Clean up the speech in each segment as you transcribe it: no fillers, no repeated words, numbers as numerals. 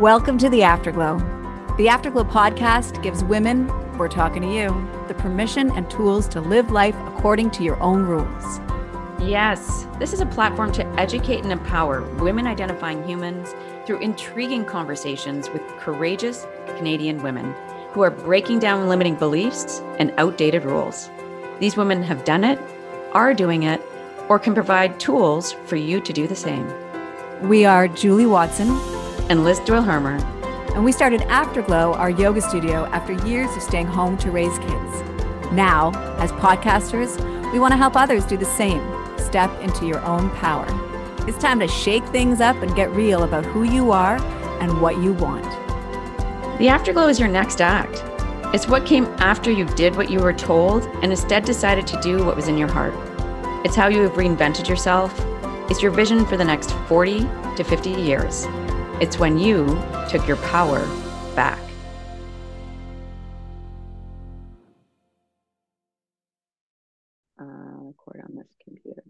Welcome to the Afterglow. The Afterglow podcast gives women, we're talking to you, the permission and tools to live life according to your own rules. Yes, this is a platform to educate and empower women identifying humans through intriguing conversations with courageous Canadian women who are breaking down limiting beliefs and outdated rules. These women have done it, are doing it, or can provide tools for you to do the same. We are Julie Watson and Liz Doyle-Hermer. And we started Afterglow, our yoga studio, after years of staying home to raise kids. Now, as podcasters, we want to help others do the same. Step into your own power. It's time to shake things up and get real about who you are and what you want. The Afterglow is your next act. It's what came after you did what you were told and instead decided to do what was in your heart. It's how you have reinvented yourself. It's your vision for the next 40 to 50 years. It's when you took your power back. Record on this computer.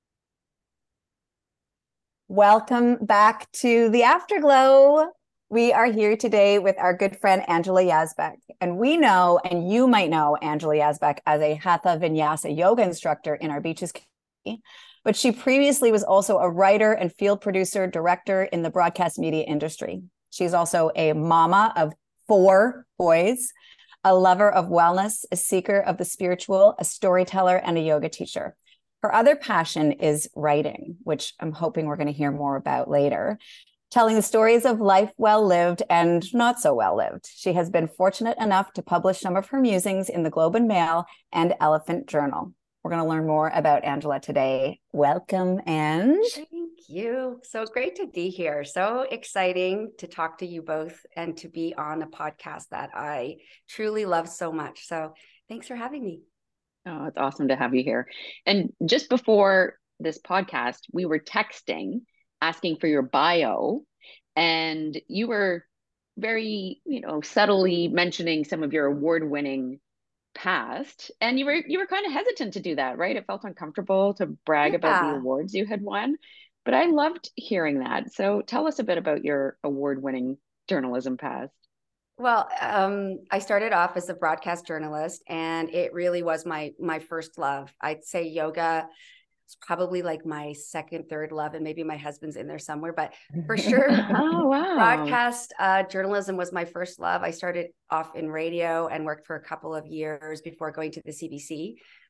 Welcome back to the Afterglow. We are here today with our good friend Angela Yazbek. And we know, and you might know Angela Yazbek as a Hatha Vinyasa yoga instructor in our beaches community. But she previously was also a writer and field producer, director in the broadcast media industry. She's also a mama of 4 boys, a lover of wellness, a seeker of the spiritual, a storyteller, and a yoga teacher. Her other passion is writing, which I'm hoping we're going to hear more about later, telling the stories of life well lived and not so well lived. She has been fortunate enough to publish some of her musings in the Globe and Mail and Elephant Journal. We're going to learn more about Angela today. Welcome, Ange. Thank you. So great to be here. So exciting to talk to you both and to be on a podcast that I truly love so much. So thanks for having me. Oh, it's awesome to have you here. And just before this podcast, we were texting, asking for your bio, and you were very, subtly mentioning some of your award-winning past, and you were kind of hesitant to do that, right? It felt uncomfortable to brag about the awards you had won, but I loved hearing that. So tell us a bit about your award-winning journalism past. Well, I started off as a broadcast journalist, and it really was my first love. I'd say yoga is probably like my second, third love, and maybe my husband's in there somewhere, but for sure, oh, wow. Broadcast journalism was my first love. I started off in radio and worked for a couple of years before going to the CBC,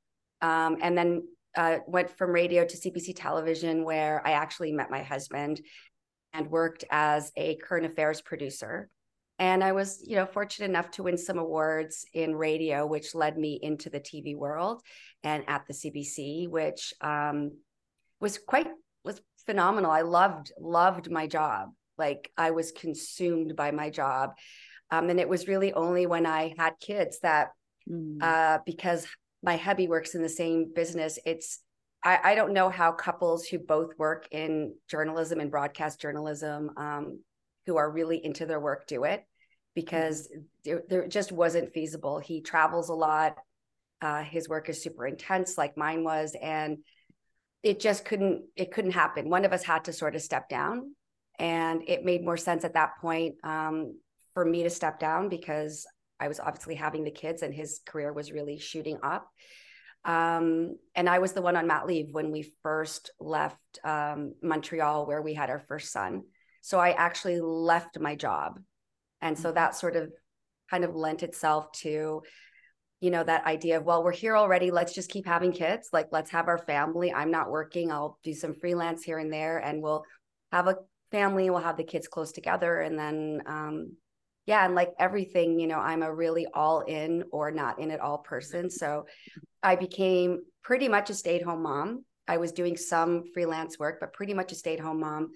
and then went from radio to CBC television, where I actually met my husband and worked as a current affairs producer. And I was, fortunate enough to win some awards in radio, which led me into the TV world and at the CBC, which was phenomenal. I loved my job. Like, I was consumed by my job. And it was really only when I had kids that, because my hubby works in the same business, I don't know how couples who both work in journalism and broadcast journalism, who are really into their work, do it, because there just wasn't feasible. He travels a lot. His work is super intense, like mine was, and it couldn't happen. One of us had to sort of step down, and it made more sense at that point for me to step down, because I was obviously having the kids and his career was really shooting up. And I was the one on mat leave when we first left Montreal, where we had our first son. So I actually left my job. And so that sort of kind of lent itself to, that idea of, well, we're here already. Let's just keep having kids. Like, let's have our family. I'm not working. I'll do some freelance here and there, and we'll have a family. We'll have the kids close together. And then, and like everything, I'm a really all in or not in at all person. So I became pretty much a stay-at-home mom. I was doing some freelance work, but pretty much a stay-at-home mom.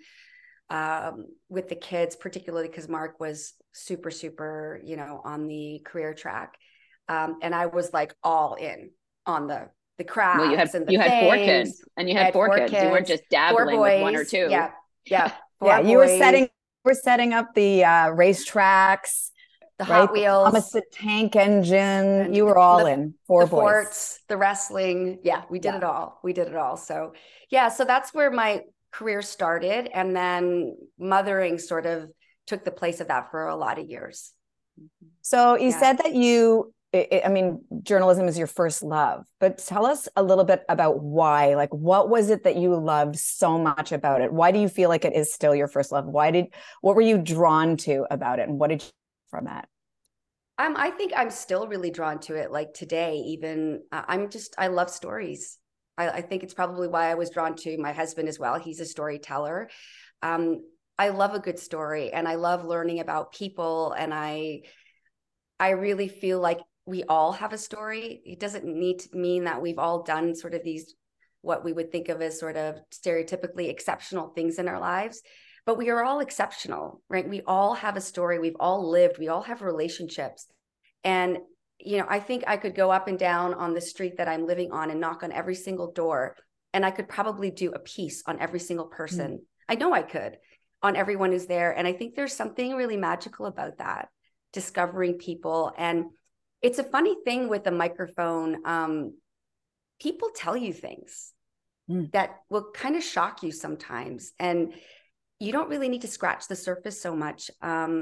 With the kids, particularly because Mark was super, super, on the career track. And I was like all in on the crafts. Well, you had 4 kids, and you had 4 kids. You weren't just dabbling with 1 or 2. Yeah. Yeah. You were setting up the racetracks, the Hot Wheels, the tank engine. You were all in. 4 boys. Forts, the wrestling. Yeah, we did it all. So so that's where my career started. And then mothering sort of took the place of that for a lot of years. So you said that I mean, journalism is your first love, but tell us a little bit about why. Like, what was it that you loved so much about it? Why do you feel like it is still your first love? What were you drawn to about it? And what did you from that? I think I'm still really drawn to it. Like today, even I love stories. I think it's probably why I was drawn to my husband as well. He's a storyteller. I love a good story, and I love learning about people. And I really feel like we all have a story. It doesn't need to mean that we've all done sort of these, what we would think of as sort of stereotypically exceptional things in our lives, but we are all exceptional, right? We all have a story. We've all lived. We all have relationships. And, I think I could go up and down on the street that I'm living on and knock on every single door, and I could probably do a piece on every single person. I know I could, on everyone who's there. And I think there's something really magical about that, discovering people. And it's a funny thing with the microphone. People tell you things that will kind of shock you sometimes, and you don't really need to scratch the surface so much.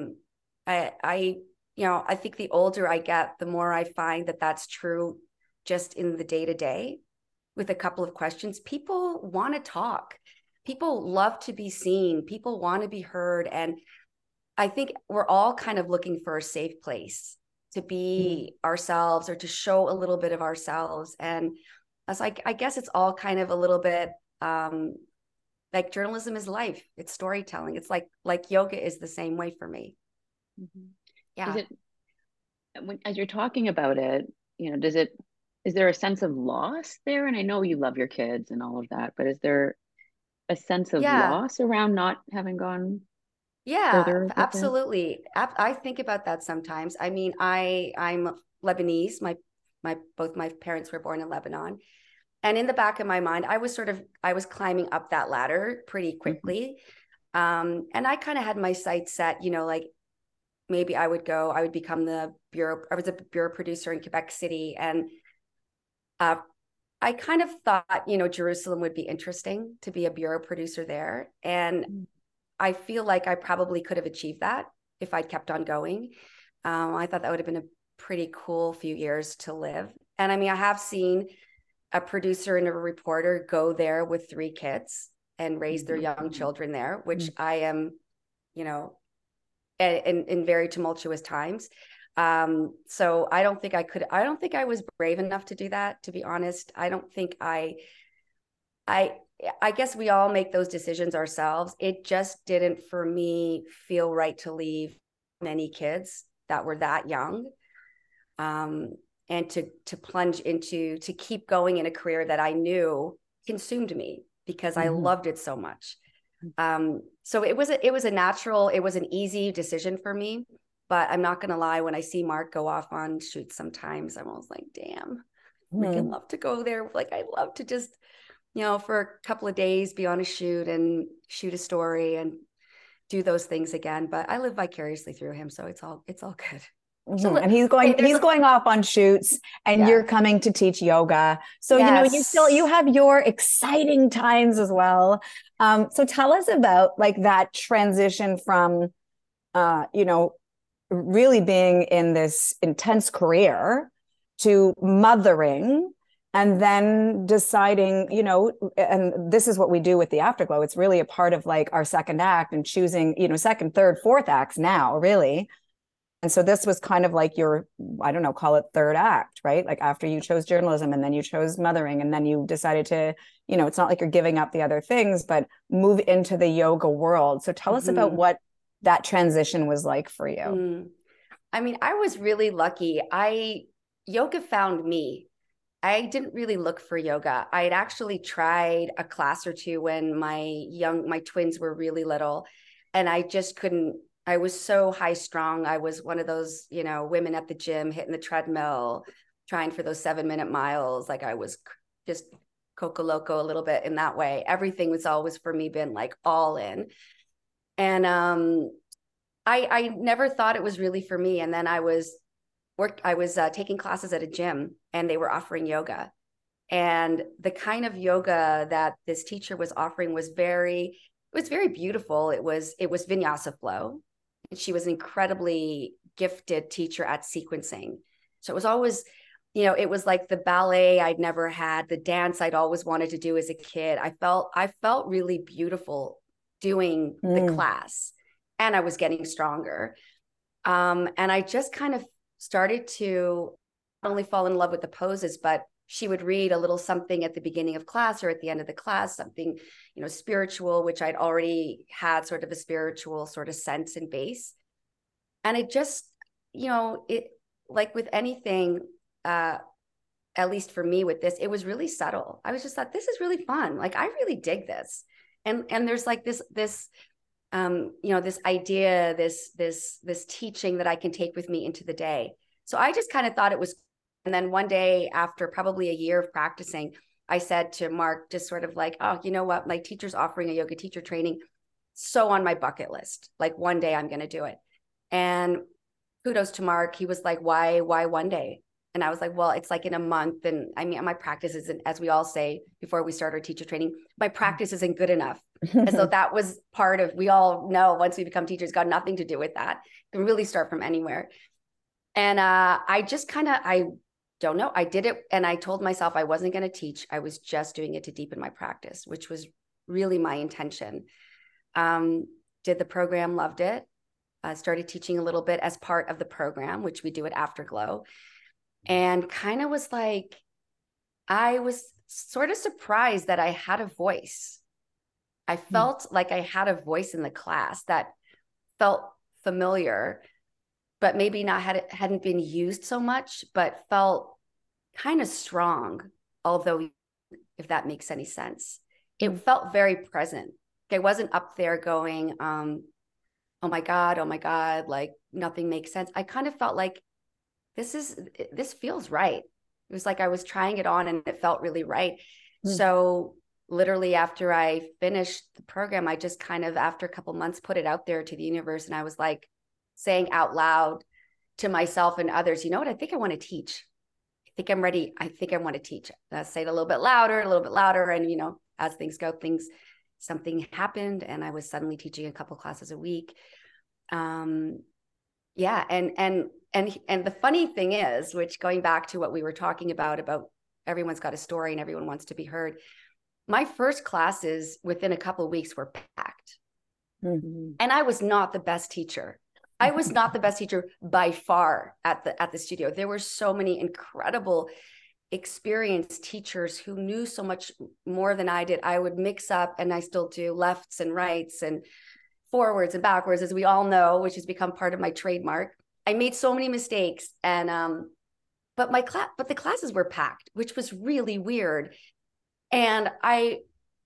I think the older I get, the more I find that that's true just in the day-to-day with a couple of questions. People want to talk. People love to be seen. People want to be heard. And I think we're all kind of looking for a safe place to be ourselves, or to show a little bit of ourselves. And I was like, I guess it's all kind of a little bit like journalism is life. It's storytelling. It's like yoga is the same way for me. Yeah. As you're talking about it, is there a sense of loss there? And I know you love your kids and all of that, but is there a sense of loss around not having gone further with absolutely. I think about that sometimes. I mean, I'm Lebanese. Both my parents were born in Lebanon. And in the back of my mind, I was climbing up that ladder pretty quickly. And I kind of had my sights set, like maybe I would become I was a bureau producer in Quebec City. And I kind of thought, Jerusalem would be interesting to be a bureau producer there. And I feel like I probably could have achieved that if I'd kept on going. I thought that would have been a pretty cool few years to live. And I mean, I have seen a producer and a reporter go there with 3 kids and raise their young children there, which I am, in very tumultuous times. So I don't think I was brave enough to do that, to be honest. I don't think I guess we all make those decisions ourselves. It just didn't, for me, feel right to leave many kids that were that young. And to plunge into, to keep going in a career that I knew consumed me because I loved it so much. So it was an easy decision for me, but I'm not going to lie. When I see Mark go off on shoots, sometimes I'm almost like, damn, we can love to go there. Like, I love to just, for a couple of days, be on a shoot and shoot a story and do those things again. But I live vicariously through him. So it's all good. So and he's going off on shoots, and you're coming to teach yoga. So, you have your exciting times as well. So tell us about like that transition from, really being in this intense career to mothering, and then deciding, and this is what we do with the Afterglow. It's really a part of like our second act, and choosing, second, third, fourth acts now, really. And so this was kind of like your, I don't know, call it third act, right? Like after you chose journalism, and then you chose mothering, and then you decided to, it's not like you're giving up the other things, but move into the yoga world. So tell us about what that transition was like for you. I mean, I was really lucky. Yoga found me. I didn't really look for yoga. I had actually tried a class or two when my twins were really little, and I just couldn't. I was so high strung. I was one of those, women at the gym hitting the treadmill, trying for those 7-minute miles. Like I was just coco loco a little bit in that way. Everything was always for me been like all in. And I never thought it was really for me. And then I was taking classes at a gym, and they were offering yoga. And the kind of yoga that this teacher was offering was very beautiful. It was vinyasa flow. She was an incredibly gifted teacher at sequencing. So it was always, you know, it was like the ballet I'd never had, the dance I'd always wanted to do as a kid. I felt really beautiful doing the class, and I was getting stronger. And I just kind of started to not only fall in love with the poses, but she would read a little something at the beginning of class or at the end of the class, something, you know, spiritual, which I'd already had sort of a spiritual sort of sense and base. And it just, you know, it, like with anything, at least for me with this, it was really subtle. I was just thought, this is really fun. Like, I really dig this. And there's like this, you know, this idea, this teaching that I can take with me into the day. So I just kind of thought it was. And then one day, after probably a year of practicing, I said to Mark, just sort of like, oh, you know what? My teacher's offering a yoga teacher training. So on my bucket list, like one day I'm going to do it. And kudos to Mark. He was like, why one day? And I was like, well, it's like in a month. And I mean, my practice isn't, as we all say before we start our teacher training, my practice isn't good enough. And so that was part of, we all know once we become teachers, got nothing to do with that. You can really start from anywhere. And I just kind of, I don't know. I did it. And I told myself I wasn't going to teach. I was just doing it to deepen my practice, which was really my intention. Did the program, loved it. Started teaching a little bit as part of the program, which we do at Afterglow. And kind of was like, I was sort of surprised that I had a voice. I felt like I had a voice in the class that felt familiar, but maybe hadn't been used so much, but felt kind of strong. Although, if that makes any sense, it felt very present. I wasn't up there going, oh my God, like nothing makes sense. I kind of felt like this feels right. It was like I was trying it on and it felt really right. So literally after I finished the program, I just kind of, after a couple months, put it out there to the universe. And I was like saying out loud to myself and others, you know what? I think I want to teach. I think I'm ready. I think I want to teach. I say it a little bit louder. And, you know, as things go, something happened and I was suddenly teaching a couple classes a week. Yeah. And the funny thing is, which going back to what we were talking about everyone's got a story and everyone wants to be heard. My first classes within a couple of weeks were packed. And I was not the best teacher. I was not the best teacher by far at the studio. There were so many incredible experienced teachers who knew so much more than I did. I would mix up, and I still do, lefts and rights and forwards and backwards, as we all know, which has become part of my trademark. I made so many mistakes, and but the classes were packed, which was really weird. And I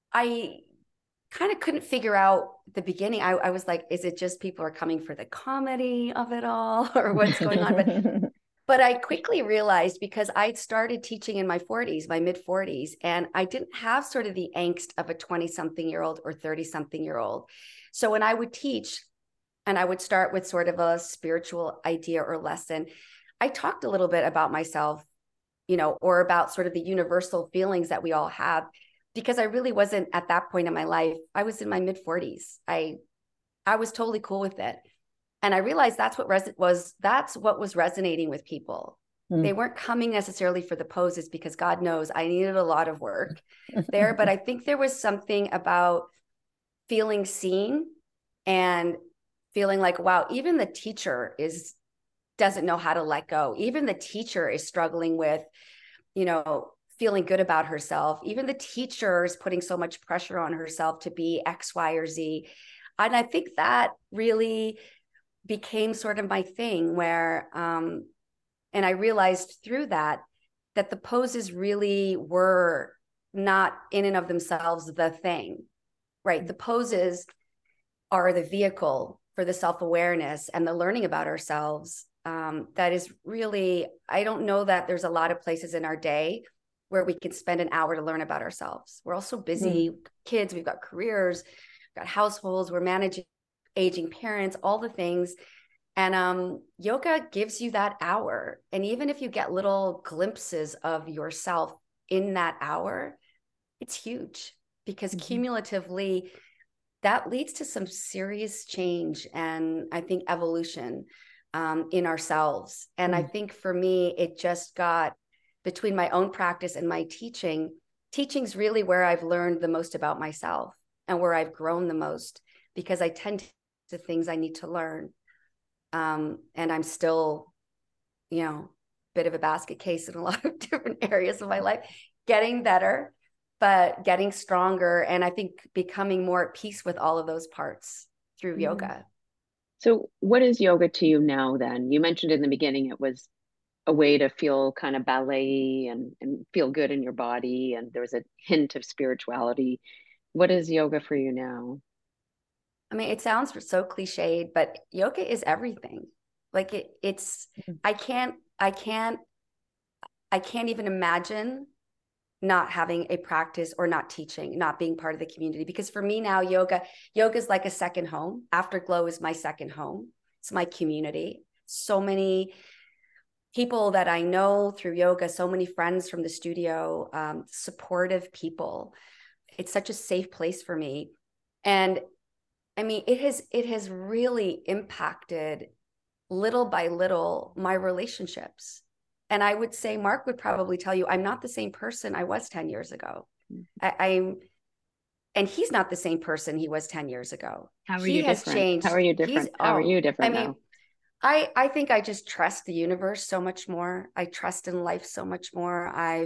kind of couldn't figure out at the beginning. I was like, is it just people are coming for the comedy of it all, or what's going on? But I quickly realized, because I started teaching in my mid 40s, and I didn't have sort of the angst of a 20-something-year-old or 30-something-year-old. So when I would teach, and I would start with sort of a spiritual idea or lesson, I talked a little bit about myself, you know, or about sort of the universal feelings that we all have, because I really wasn't at that point in my life. I was in my mid 40s. I was totally cool with it. And I realized that's what was resonating with people. They weren't coming necessarily for the poses, because God knows I needed a lot of work there. But I think there was something about feeling seen and feeling like, wow, even the teacher doesn't know how to let go. Even the teacher is struggling with, you know, feeling good about herself. Even the teacher is putting so much pressure on herself to be X, Y, or Z. And I think that really became sort of my thing, where, and I realized through that the poses really were not in and of themselves the thing, right? The poses are the vehicle for the self-awareness and the learning about ourselves. That is really, I don't know that there's a lot of places in our day where we can spend an hour to learn about ourselves. We're all so busy, kids, we've got careers, we've got households, we're managing aging parents, all the things. And yoga gives you that hour. And even if you get little glimpses of yourself in that hour, it's huge, because cumulatively, that leads to some serious change and I think evolution in ourselves. And I think for me, it just got between my own practice and my teaching's really where I've learned the most about myself and where I've grown the most, because I tend to things I need to learn. And I'm still, you know, bit of a basket case in a lot of different areas of my life, getting better, but getting stronger. And I think becoming more at peace with all of those parts through yoga. So what is yoga to you now then? You mentioned in the beginning it was a way to feel kind of ballet and feel good in your body, and there was a hint of spirituality. What is yoga for you now? I mean, it sounds so cliched, but yoga is everything. Like I can't even imagine not having a practice or not teaching, not being part of the community. Because for me now, yoga is like a second home. Afterglow is my second home. It's my community. So many people that I know through yoga, so many friends from the studio, supportive people. It's such a safe place for me. And I mean, it has really impacted little by little my relationships. And I would say Mark would probably tell you, I'm not the same person I was 10 years ago. And he's not the same person he was 10 years ago. How are he you has different? changed. How are you different? How are you different now? I think I just trust the universe so much more. I trust in life so much more.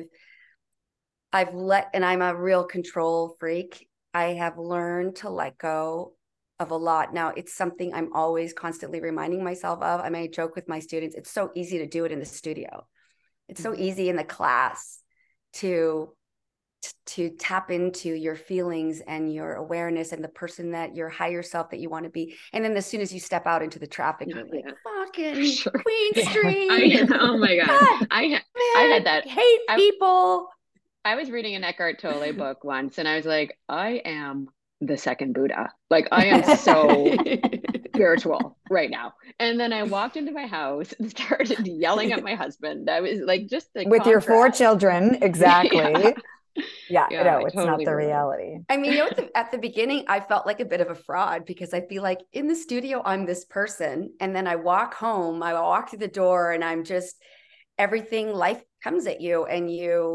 And I'm a real control freak. I have learned to let go of a lot. Now, it's something I'm always constantly reminding myself of. I mean, I joke with my students, it's so easy to do it in the studio. It's so easy in the class to tap into your feelings and your awareness and the person that your higher self that you want to be. And then as soon as you step out into the traffic, you're like, fucking Queen Street. Oh my God. I had that. I hate people. I was reading an Eckhart Tolle book once and I was like, I am the second Buddha. Like I am so spiritual right now. And then I walked into my house and started yelling at my husband. I was like, just the with contrast. your 4 children. Exactly. Yeah, no, it's totally not the reality. I mean, at the beginning, I felt like a bit of a fraud because I'd be like, in the studio, I'm this person. And then I walk home, I walk through the door and I'm just, everything, life comes at you and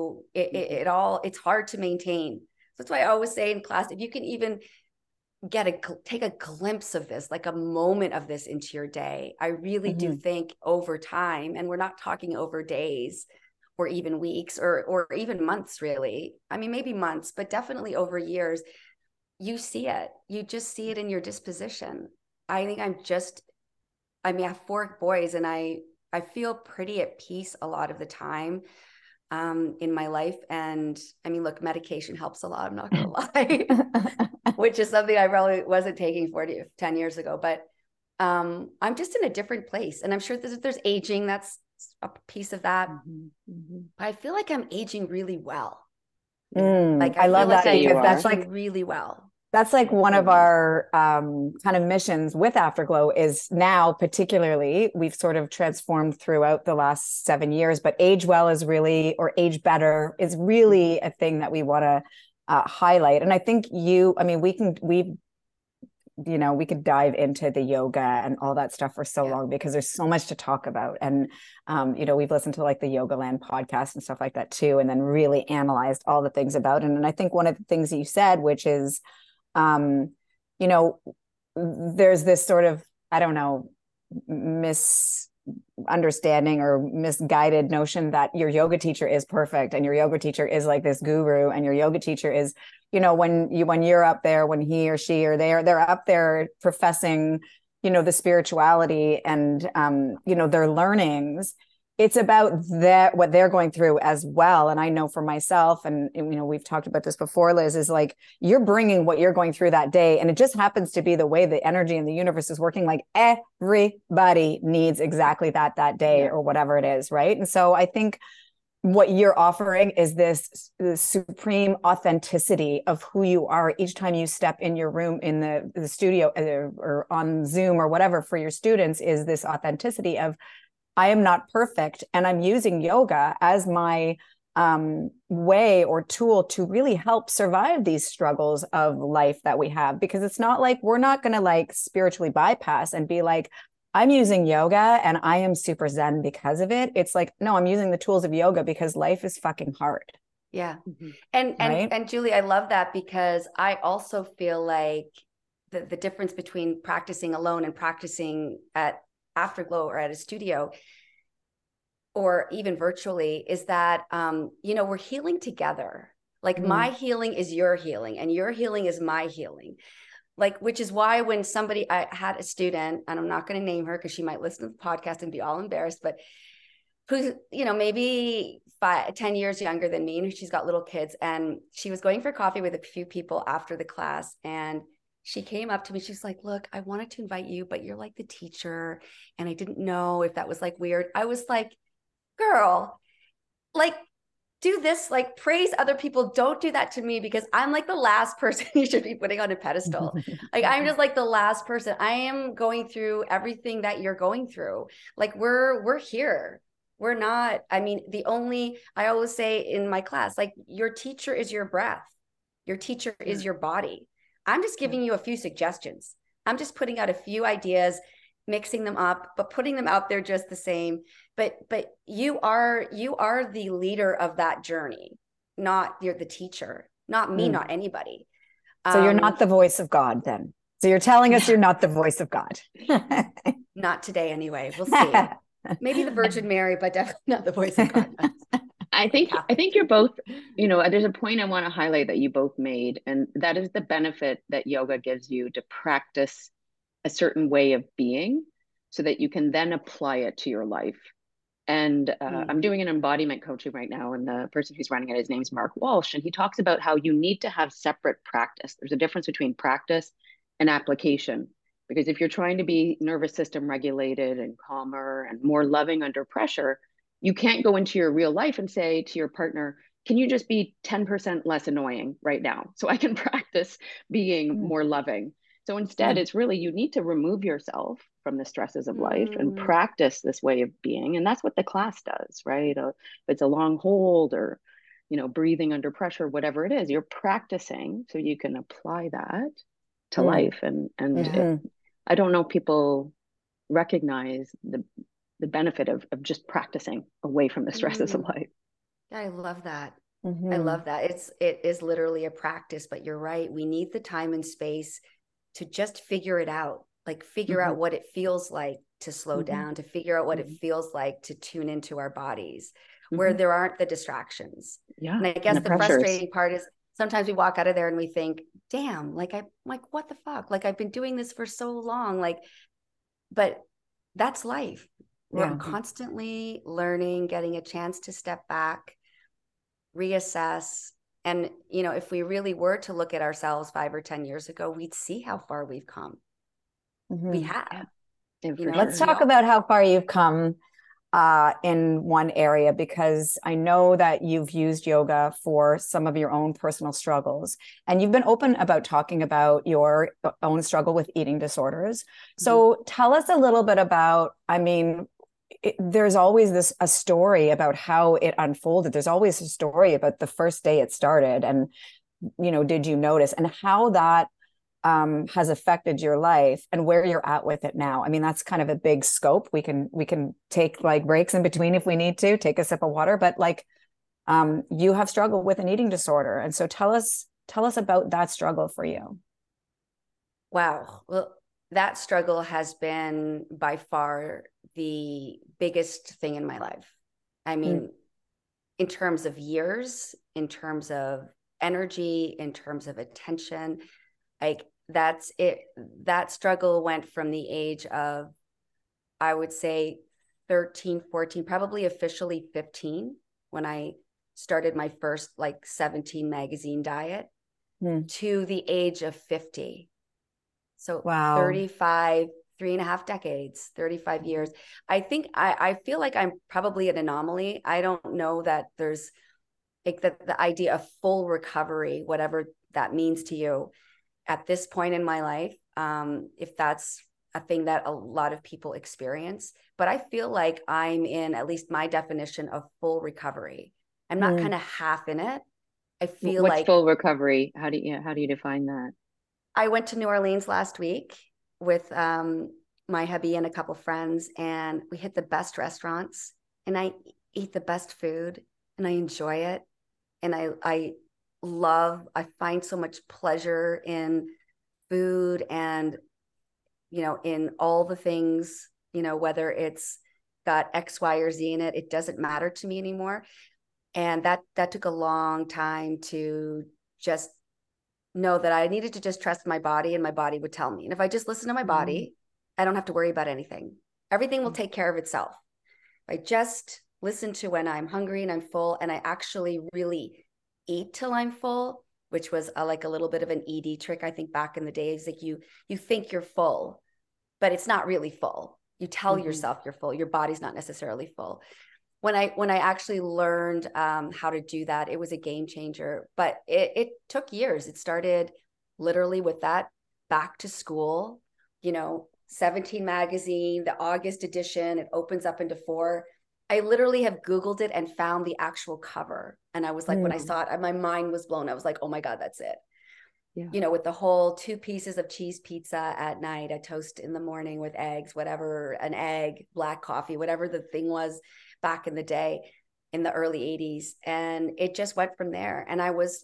it's hard to maintain. So that's why I always say in class, if you can even take a glimpse of this, like a moment of this into your day, I really do think over time, and we're not talking over days or even weeks or even months, really. I mean, maybe months, but definitely over years, you see it. You just see it in your disposition. I think I have 4 boys and I feel pretty at peace a lot of the time in my life. And I mean, look, medication helps a lot. I'm not going to lie, which is something I probably wasn't taking 10 years ago, but I'm just in a different place. And I'm sure there's aging. That's a piece of that. But I feel like I'm aging really well. Like I love that because that's like really well. That's like one of our kind of missions with Afterglow is now particularly we've sort of transformed throughout the last 7 years, but age well is really, or age better is really a thing that we want to highlight. And I think we could dive into the yoga and all that stuff for so long because there's so much to talk about. And, we've listened to like the Yoga Land podcast and stuff like that too, and then really analyzed all the things about it. And I think one of the things that you said, which is, there's this sort of, I don't know, misunderstanding or misguided notion that your yoga teacher is perfect and your yoga teacher is like this guru and your yoga teacher is, when you're up there, when he or she or they're up there professing, the spirituality and, their learnings, it's about what they're going through as well. And I know for myself, and we've talked about this before, Liz, is like you're bringing what you're going through that day, and it just happens to be the way the energy in the universe is working. Like everybody needs exactly that day or whatever it is, right? And so I think what you're offering is this supreme authenticity of who you are each time you step in your room in the studio or on Zoom or whatever for your students, is this authenticity of I am not perfect and I'm using yoga as my way or tool to really help survive these struggles of life that we have, because it's not like we're not going to like spiritually bypass and be like, I'm using yoga and I am super zen because of it. It's like, no, I'm using the tools of yoga because life is fucking hard. Yeah. Mhm. And Julie, I love that, because I also feel like the difference between practicing alone and practicing at Afterglow or at a studio or even virtually is that, we're healing together. Like my healing is your healing and your healing is my healing. Like, which is why when I had a student, and I'm not going to name her because she might listen to the podcast and be all embarrassed, but who's, maybe 10 years younger than me, and she's got little kids. And she was going for coffee with a few people after the class. And she came up to me. She's like, look, I wanted to invite you, but you're like the teacher. And I didn't know if that was like weird. I was like, girl, like, do this, like praise other people. Don't do that to me, because I'm like the last person you should be putting on a pedestal. Like, I'm just like the last person. I am going through everything that you're going through. Like we're here. We're not, I always say in my class, like your teacher is your breath. Your teacher is your body. I'm just giving you a few suggestions. I'm just putting out a few ideas, mixing them up, but putting them out there just the same. But you are the leader of that journey, not you're the teacher, not me, not anybody. So you're not the voice of God then. So you're telling us you're not the voice of God. Not today anyway. We'll see. Maybe the Virgin Mary, but definitely not the voice of God. I think you're both, there's a point I want to highlight that you both made, and that is the benefit that yoga gives you to practice a certain way of being so that you can then apply it to your life. And I'm doing an embodiment coaching right now, and the person who's running it, his name's Mark Walsh, and he talks about how you need to have separate practice. There's a difference between practice and application, because if you're trying to be nervous system regulated and calmer and more loving under pressure, you can't go into your real life and say to your partner, can you just be 10% less annoying right now so I can practice being more loving? So instead, it's really, you need to remove yourself from the stresses of life and practice this way of being. And that's what the class does, right? If it's a long hold or, breathing under pressure, whatever it is, you're practicing so you can apply that to life. And I don't know if people recognize the benefit of just practicing away from the stresses of life. I love that. I love that. It is literally a practice, but you're right. We need the time and space to just figure it out, like figure out what it feels like to slow down, to figure out what it feels like to tune into our bodies where there aren't the distractions. Yeah. And I guess the frustrating part is sometimes we walk out of there and we think, damn, like I'm like, what the fuck? Like I've been doing this for so long. But that's life. We're constantly learning, getting a chance to step back, reassess. And, if we really were to look at ourselves 5 or 10 years ago, we'd see how far we've come. We have. Let's talk about how far you've come in one area, because I know that you've used yoga for some of your own personal struggles, and you've been open about talking about your own struggle with eating disorders. So tell us a little bit about, there's always a story about how it unfolded. There's always a story about the first day it started, and did you notice, and how that has affected your life and where you're at with it now. That's kind of a big scope. We can take like breaks in between if we need to, take a sip of water, but you have struggled with an eating disorder, and so tell us about that struggle for you. Wow. Well, that struggle has been by far the biggest thing in my life. In terms of years, in terms of energy, in terms of attention, like that's it. That struggle went from the age of, I would say 13, 14, probably officially 15, when I started my first 17 magazine diet, to the age of 50. So wow. 35, 3.5 decades, 35 years. I feel like I'm probably an anomaly. I don't know that there's the idea of full recovery, whatever that means to you at this point in my life, if that's a thing that a lot of people experience. But I feel like I'm in at least my definition of full recovery. I'm not kind of half in it. I feel What's like full recovery? How do you define that? I went to New Orleans last week with my hubby and a couple friends, and we hit the best restaurants, and I eat the best food, and I enjoy it. And I find so much pleasure in food and, in all the things, whether it's got X, Y, or Z in it, it doesn't matter to me anymore. And that took a long time to just know that I needed to just trust my body, and my body would tell me. And if I just listen to my body, I don't have to worry about anything. Everything will take care of itself. I just listen to when I'm hungry and I'm full, and I actually really eat till I'm full, which was like a little bit of an ED trick. I think back in the days, like you think you're full, but it's not really full. You tell yourself you're full. Your body's not necessarily full. When I actually learned how to do that, it was a game changer. But it took years. It started literally with that back to school, 17 magazine, the August edition. It opens up into 4. I literally have Googled it and found the actual cover. And I was like, when I saw it, my mind was blown. I was like, oh my God, that's it. Yeah. With the whole 2 pieces of cheese pizza at night, a toast in the morning with eggs, whatever, an egg, black coffee, whatever the thing was back in the day in the early 80s. And it just went from there. And I was,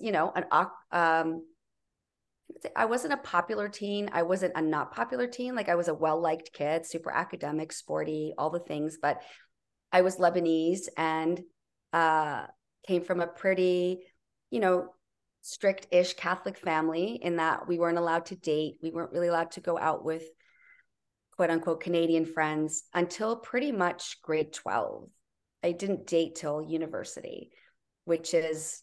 I wasn't a popular teen. I wasn't a not popular teen. Like I was a well-liked kid, super academic, sporty, all the things, but I was Lebanese and came from a pretty, strict-ish Catholic family in that we weren't allowed to date. We weren't really allowed to go out with quote unquote Canadian friends until pretty much grade 12. I didn't date till university, which is,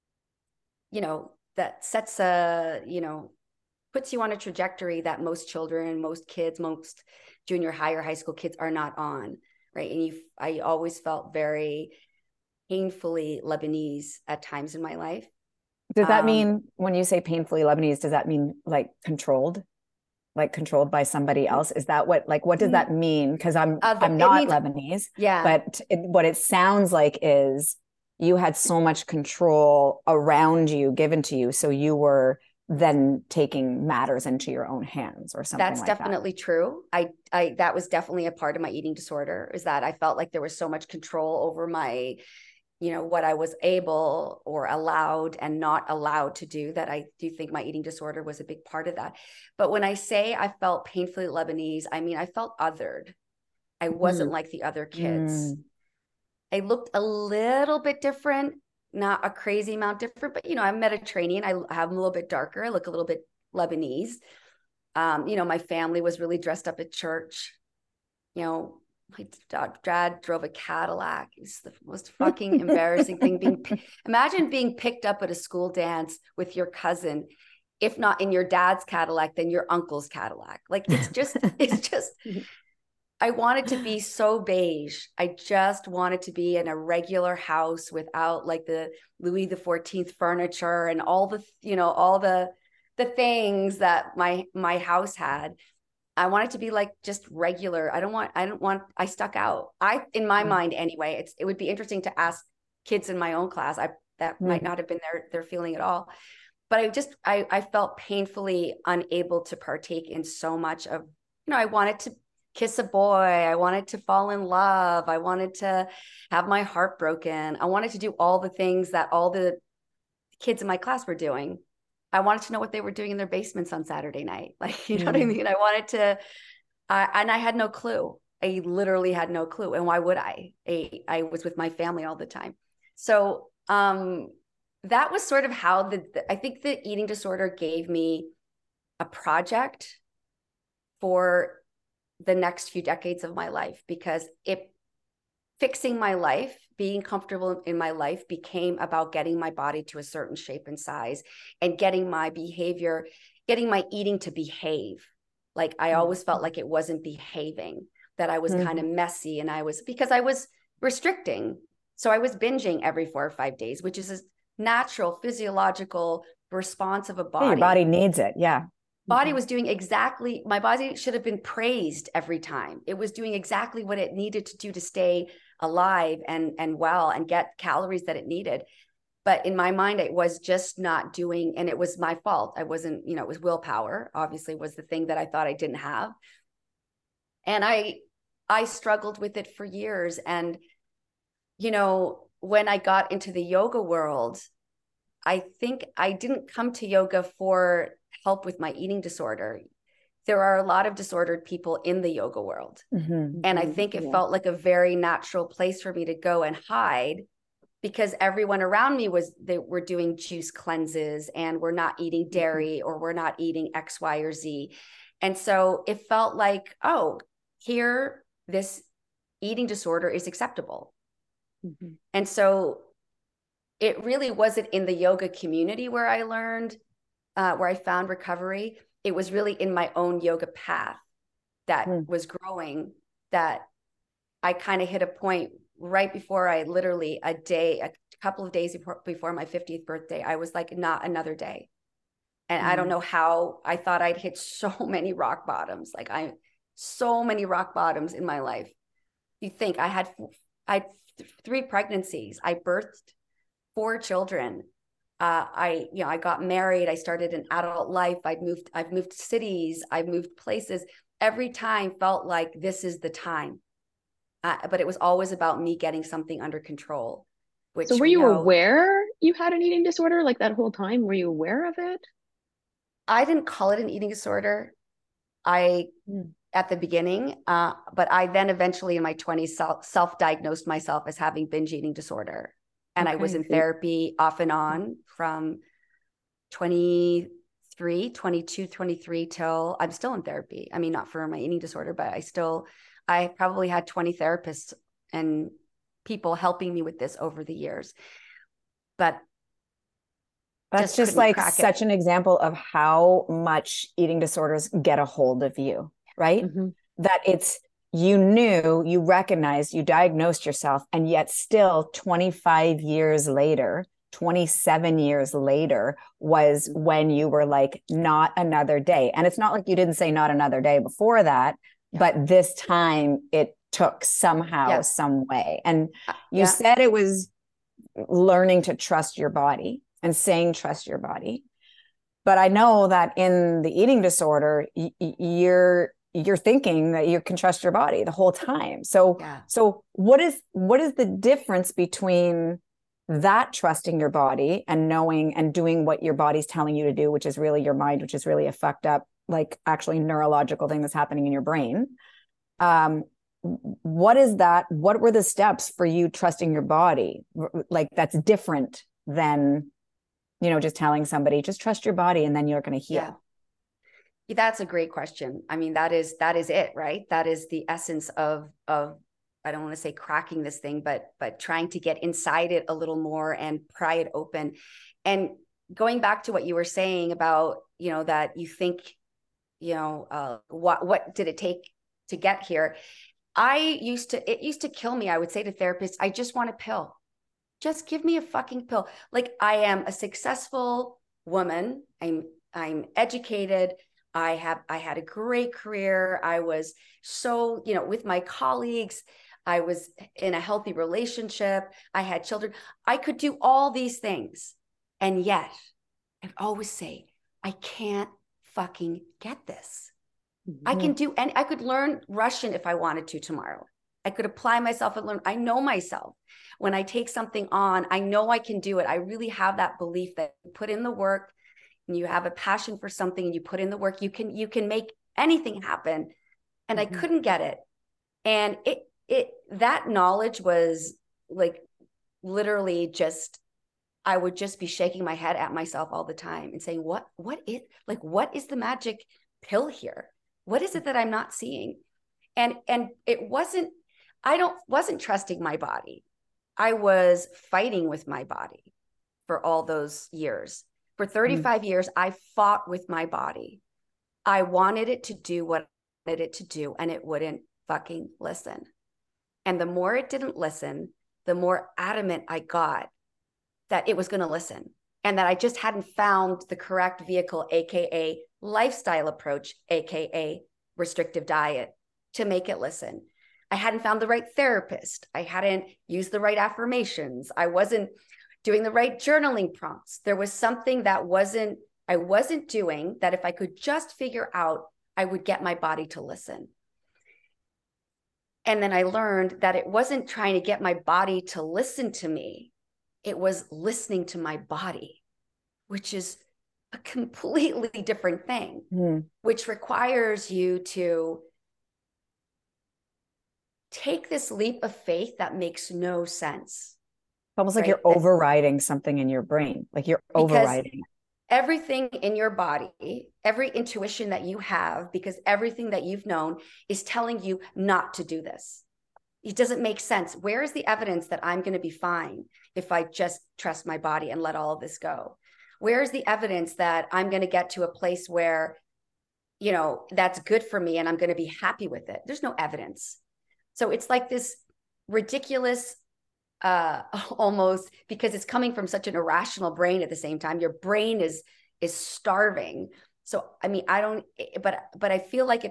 that sets puts you on a trajectory that most children, most kids, most junior high or high school kids are not on, right? And I always felt very painfully Lebanese at times in my life. Does that mean, when you say painfully Lebanese, does that mean like controlled by somebody else? Is that what does that mean? Because I'm not Lebanese, but what it sounds like is you had so much control around you given to you, so you were then taking matters into your own hands or something. That's definitely true. I that was definitely a part of my eating disorder, is that I felt like there was so much control over my, what I was able or allowed and not allowed to do, that I do think my eating disorder was a big part of that. But when I say I felt painfully Lebanese, I mean, I felt othered. I wasn't like the other kids. I looked a little bit different, not a crazy amount different, but, I'm Mediterranean. I have a little bit darker. I look a little bit Lebanese. My family was really dressed up at church. My dad drove a Cadillac. It's the most fucking embarrassing thing. Imagine being picked up at a school dance with your cousin, if not in your dad's Cadillac, then your uncle's Cadillac. Like it's just, I wanted to be so beige. I just wanted to be in a regular house without like the Louis XIV furniture and all the things that my house had. I want it to be like just regular. I stuck out. In my mind anyway, it would be interesting to ask kids in my own class. That might not have been their feeling at all. But I felt painfully unable to partake in so much of, I wanted to kiss a boy. I wanted to fall in love. I wanted to have my heart broken. I wanted to do all the things that all the kids in my class were doing. I wanted to know what they were doing in their basements on Saturday night. Like, you know what I mean? I wanted to, and I had no clue. I literally had no clue. And why would I? I was with my family all the time. So that was sort of how I think the eating disorder gave me a project for the next few decades of my life, because fixing my life, being comfortable in my life became about getting my body to a certain shape and size and getting my behavior, getting my eating to behave. Like I always felt like it wasn't behaving, that I was kind of messy, and because I was restricting. So I was binging every 4 or 5 days, which is a natural physiological response of a body. Your body needs it. Yeah. body was doing exactly, my body should have been praised every time. It was doing exactly what it needed to do to stay alive and well and get calories that it needed. But in my mind, it was just not doing, and it was my fault. I wasn't, it was willpower, obviously, was the thing that I thought I didn't have. And I struggled with it for years. And, when I got into the yoga world, I think I didn't come to yoga for help with my eating disorder. There are a lot of disordered people in the yoga world. Mm-hmm. And I think it felt like a very natural place for me to go and hide, because everyone around me they were doing juice cleanses and we're not eating dairy or we're not eating X, Y, or Z. And so it felt like, oh, here, this eating disorder is acceptable. Mm-hmm. And so it really wasn't in the yoga community where I learned, where I found recovery. It was really in my own yoga path that was growing, that I kind of hit a point right before I literally a couple of days before my 50th birthday, I was like, not another day. And I don't know how. I thought I'd hit so many rock bottoms. Like so many rock bottoms in my life. You think I had 3 pregnancies. I birthed 4 children. I got married. I started an adult life. I've moved cities. I've moved places. Every time felt like this is the time. But it was always about me getting something under control. So were you aware you had an eating disorder like that whole time? Were you aware of it? I didn't call it an eating disorder. At the beginning, but I then eventually in my 20s self-diagnosed myself as having binge eating disorder. And I was in therapy off and on from 22, 23 till I'm still in therapy. I mean, not for my eating disorder, but I probably had 20 therapists and people helping me with this over the years. But that's just like such an example of how much eating disorders get a hold of you, right? Mm-hmm. That it's, you recognized, you diagnosed yourself, and yet still 25 years later, 27 years later was when you were like, not another day. And it's not like you didn't say not another day before that, but this time it took somehow, some way. And you said it was learning to trust your body and saying, trust your body. But I know that in the eating disorder, you're thinking that you can trust your body the whole time. So what is the difference between that trusting your body and knowing and doing what your body's telling you to do, which is really your mind, which is really a fucked up, like actually neurological thing that's happening in your brain? What is that? What were the steps for you trusting your body? Like that's different than, just telling somebody, just trust your body and then you're going to heal. Yeah, that's a great question. I mean, that is it, right? That is the essence of I don't want to say cracking this thing, but trying to get inside it a little more and pry it open. And going back to what you were saying about, that you think, what did it take to get here? It used to kill me. I would say to therapists, I just want a pill. Just give me a fucking pill. Like, I am a successful woman. I'm educated. I had a great career. I was so, with my colleagues, I was in a healthy relationship. I had children. I could do all these things. And yet I'd always say, I can't fucking get this. Mm-hmm. I could learn Russian if I wanted to tomorrow. I could apply myself and learn. I know myself. When I take something on, I know I can do it. I really have that belief that you put in the work and you have a passion for something and you put in the work, you can make anything happen. And I couldn't get it. And that knowledge was like literally just, I would just be shaking my head at myself all the time and saying, what is the magic pill here? What is it that I'm not seeing? And it wasn't trusting my body. I was fighting with my body for all those years. For 35 years, I fought with my body. I wanted it to do what I wanted it to do, and it wouldn't fucking listen. And the more it didn't listen, the more adamant I got that it was going to listen, and that I just hadn't found the correct vehicle, AKA lifestyle approach, AKA restrictive diet, to make it listen. I hadn't found the right therapist. I hadn't used the right affirmations. I wasn't doing the right journaling prompts. There was something that I wasn't doing that if I could just figure out, I would get my body to listen. And then I learned that it wasn't trying to get my body to listen to me. It was listening to my body, which is a completely different thing, which requires you to take this leap of faith that makes no sense. Almost like you're overriding something in your brain, like you're overriding it. Everything in your body, every intuition that you have, because everything that you've known is telling you not to do this. It doesn't make sense. Where is the evidence that I'm going to be fine if I just trust my body and let all of this go? Where is the evidence that I'm going to get to a place where, you know, that's good for me and I'm going to be happy with it? There's no evidence. So it's like this ridiculous, almost, because it's coming from such an irrational brain at the same time. Your brain is starving. So, I mean, but I feel like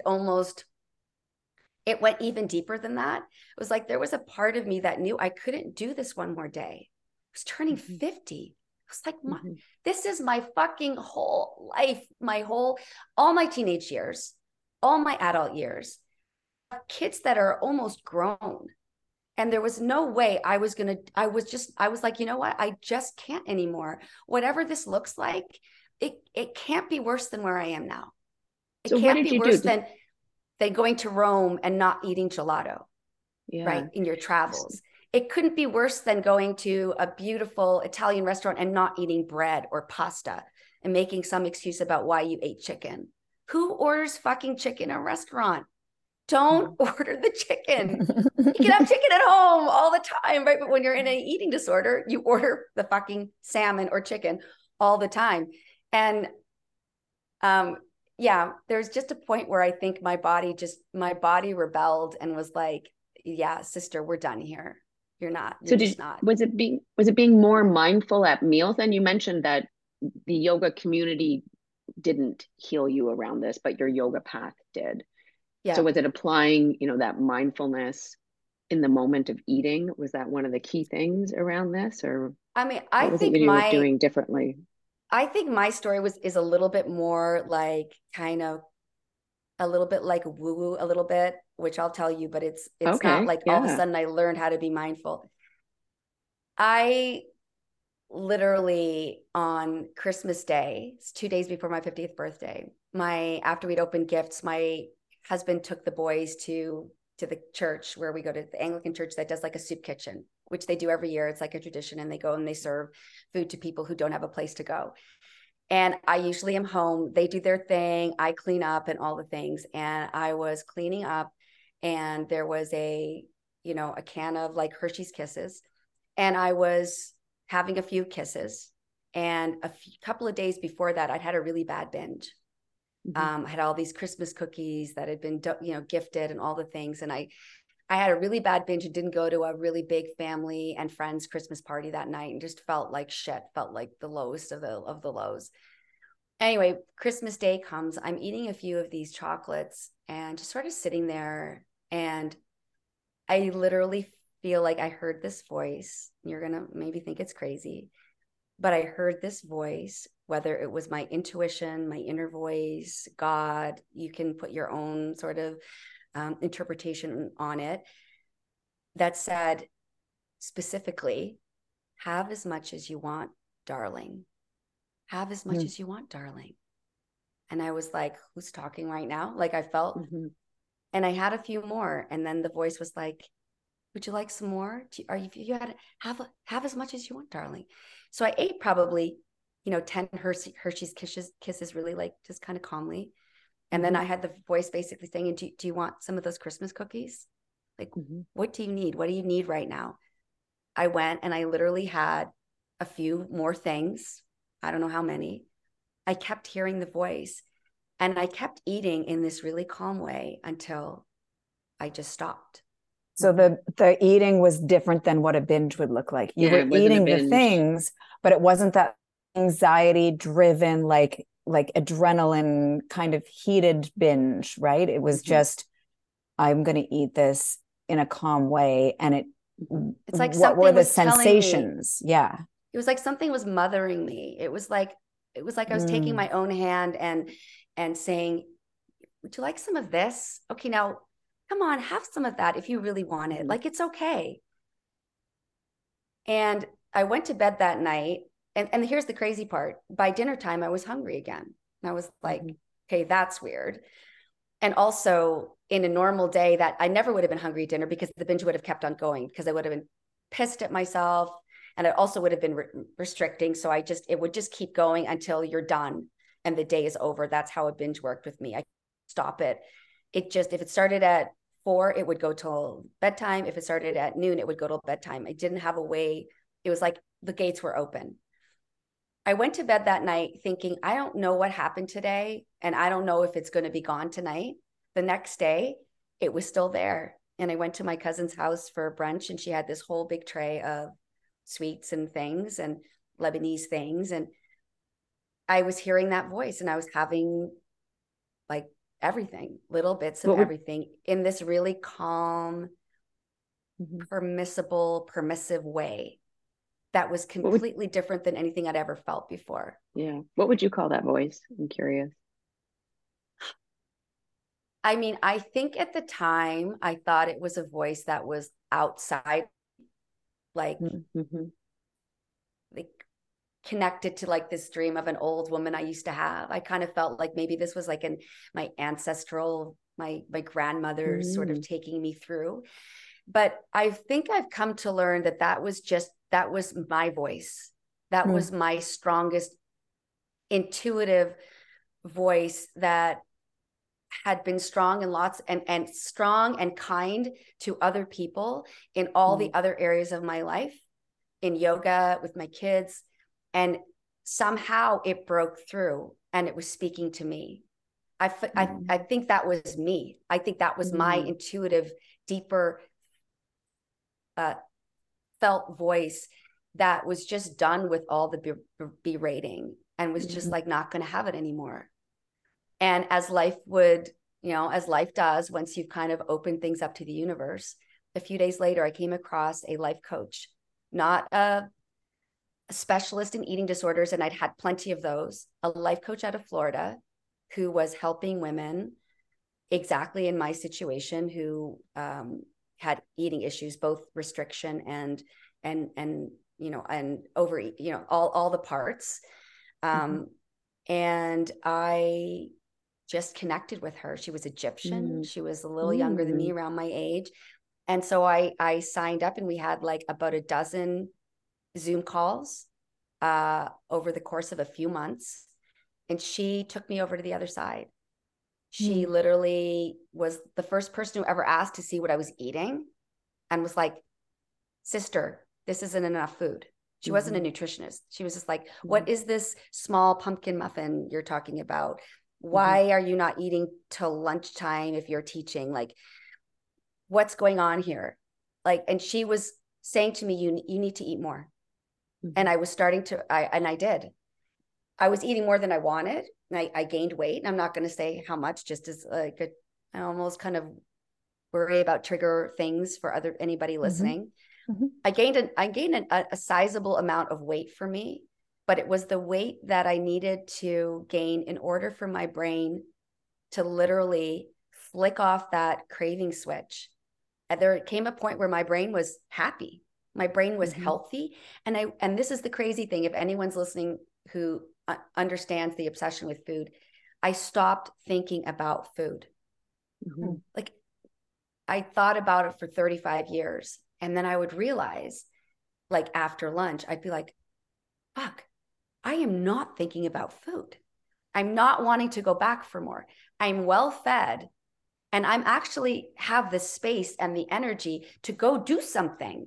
it went even deeper than that. It was like, there was a part of me that knew I couldn't do this one more day. I was turning 50. I was like, this is my fucking whole life, all my teenage years, all my adult years, kids that are almost grown. And there was no way I was like, you know what? I just can't anymore. Whatever this looks like, it can't be worse than where I am now. It so can't be worse than going to Rome and not eating gelato, right? In your travels. It couldn't be worse than going to a beautiful Italian restaurant and not eating bread or pasta and making some excuse about why you ate chicken. Who orders fucking chicken in a restaurant? Don't order the chicken. You can have chicken at home all the time, right? But when you're in an eating disorder, you order the fucking salmon or chicken all the time. And there's just a point where I think my body rebelled and was like, yeah, sister, we're done here. You're not. Was it being more mindful at meals? And you mentioned that the yoga community didn't heal you around this, but your yoga path did. Yeah. So was it applying, that mindfulness in the moment of eating? Was that one of the key things around this? Or I mean, I think you were doing differently? I think my story is a little bit more like kind of a little bit like woo-woo a little bit, which I'll tell you, but it's okay, not like all of a sudden I learned how to be mindful. I literally on Christmas Day, it's 2 days before my 50th birthday, after we'd opened gifts, my husband took the boys to the church where we go to the Anglican church that does like a soup kitchen, which they do every year. It's like a tradition, and they go and they serve food to people who don't have a place to go. And I usually am home. They do their thing. I clean up and all the things. And I was cleaning up, and there was a can of like Hershey's Kisses. And I was having a few kisses. And couple of days before that, I'd had a really bad binge. I had all these Christmas cookies that had been, gifted and all the things. And I had a really bad binge and didn't go to a really big family and friends Christmas party that night, and just felt like shit, felt like the lowest of the lows. Anyway, Christmas Day comes. I'm eating a few of these chocolates and just sort of sitting there. And I literally feel like I heard this voice. You're going to maybe think it's crazy, but I heard this voice, whether it was my intuition, my inner voice, God, you can put your own sort of interpretation on it, that said specifically, have as much as you want, darling. Have as much as you want, darling. And I was like, who's talking right now? Like I felt, and I had a few more. And then the voice was like, would you like some more? Have as much as you want, darling. So I ate probably, 10 Hershey's kisses really like just kind of calmly. And then I had the voice basically saying, do you want some of those Christmas cookies? Like, what do you need? What do you need right now? I went and I literally had a few more things. I don't know how many. I kept hearing the voice, and I kept eating in this really calm way until I just stopped. So the eating was different than what a binge would look like. You were eating the things, but it wasn't that anxiety driven, like like adrenaline kind of heated binge, right? It was just, I'm going to eat this in a calm way. And it's like what were something the was telling me, sensations? Yeah. it was like something was mothering me. It was like I was taking my own hand and saying, would you like some of this? Okay, now come on, have some of that if you really want it. Like, it's okay. And I went to bed that night. And here's the crazy part. By dinner time, I was hungry again. And I was like, okay, that's weird. And also in a normal day that I never would have been hungry at dinner, because the binge would have kept on going, because I would have been pissed at myself. And it also would have been restricting. So it would just keep going until you're done and the day is over. That's how a binge worked with me. I stop it. If it started at 4, it would go till bedtime. If it started at noon, it would go till bedtime. I didn't have a way. It was like the gates were open. I went to bed that night thinking, I don't know what happened today, and I don't know if it's going to be gone tonight. The next day, it was still there. And I went to my cousin's house for brunch, and she had this whole big tray of sweets and things and Lebanese things. And I was hearing that voice, and I was having like everything, little bits of everything in this really calm, permissive way that was completely different than anything I'd ever felt before. Yeah. What would you call that voice? I'm curious. I mean, I think at the time I thought it was a voice that was outside, like connected to like this dream of an old woman I used to have. I kind of felt like maybe this was like my ancestral, my grandmother's sort of taking me through. But I think I've come to learn that was my voice. That was my strongest intuitive voice that had been strong and strong and kind to other people in all the other areas of my life, in yoga, with my kids. And somehow it broke through and it was speaking to me. I think that was me. I think that was my intuitive, deeper, felt voice that was just done with all the berating and was just like not going to have it anymore. And as life does, once you've kind of opened things up to the universe, a few days later, I came across a life coach, not a specialist in eating disorders, and I'd had plenty of those, a life coach out of Florida who was helping women exactly in my situation who had eating issues, both restriction and overeat, all the parts. And I just connected with her. She was Egyptian. She was a little younger than me, around my age. And so I signed up, and we had like about a dozen Zoom calls over the course of a few months. And she took me over to the other side. She literally was the first person who ever asked to see what I was eating, and was like, sister, this isn't enough food. She wasn't a nutritionist. She was just like, what is this small pumpkin muffin you're talking about? Why are you not eating till lunchtime if you're teaching? Like, what's going on here? Like, and she was saying to me, you need to eat more. And I was starting to, I did. I was eating more than I wanted. And I gained weight. And I'm not going to say how much, just as like I almost kind of worry about trigger things for anybody listening. I gained a sizable amount of weight for me, but it was the weight that I needed to gain in order for my brain to literally flick off that craving switch. And there came a point where my brain was happy. My brain was healthy. And this is the crazy thing. If anyone's listening who understands the obsession with food, I stopped thinking about food. Like, I thought about it for 35 years. And then I would realize, like after lunch, I'd be like, fuck, I am not thinking about food. I'm not wanting to go back for more. I'm well fed. And I'm actually have the space and the energy to go do something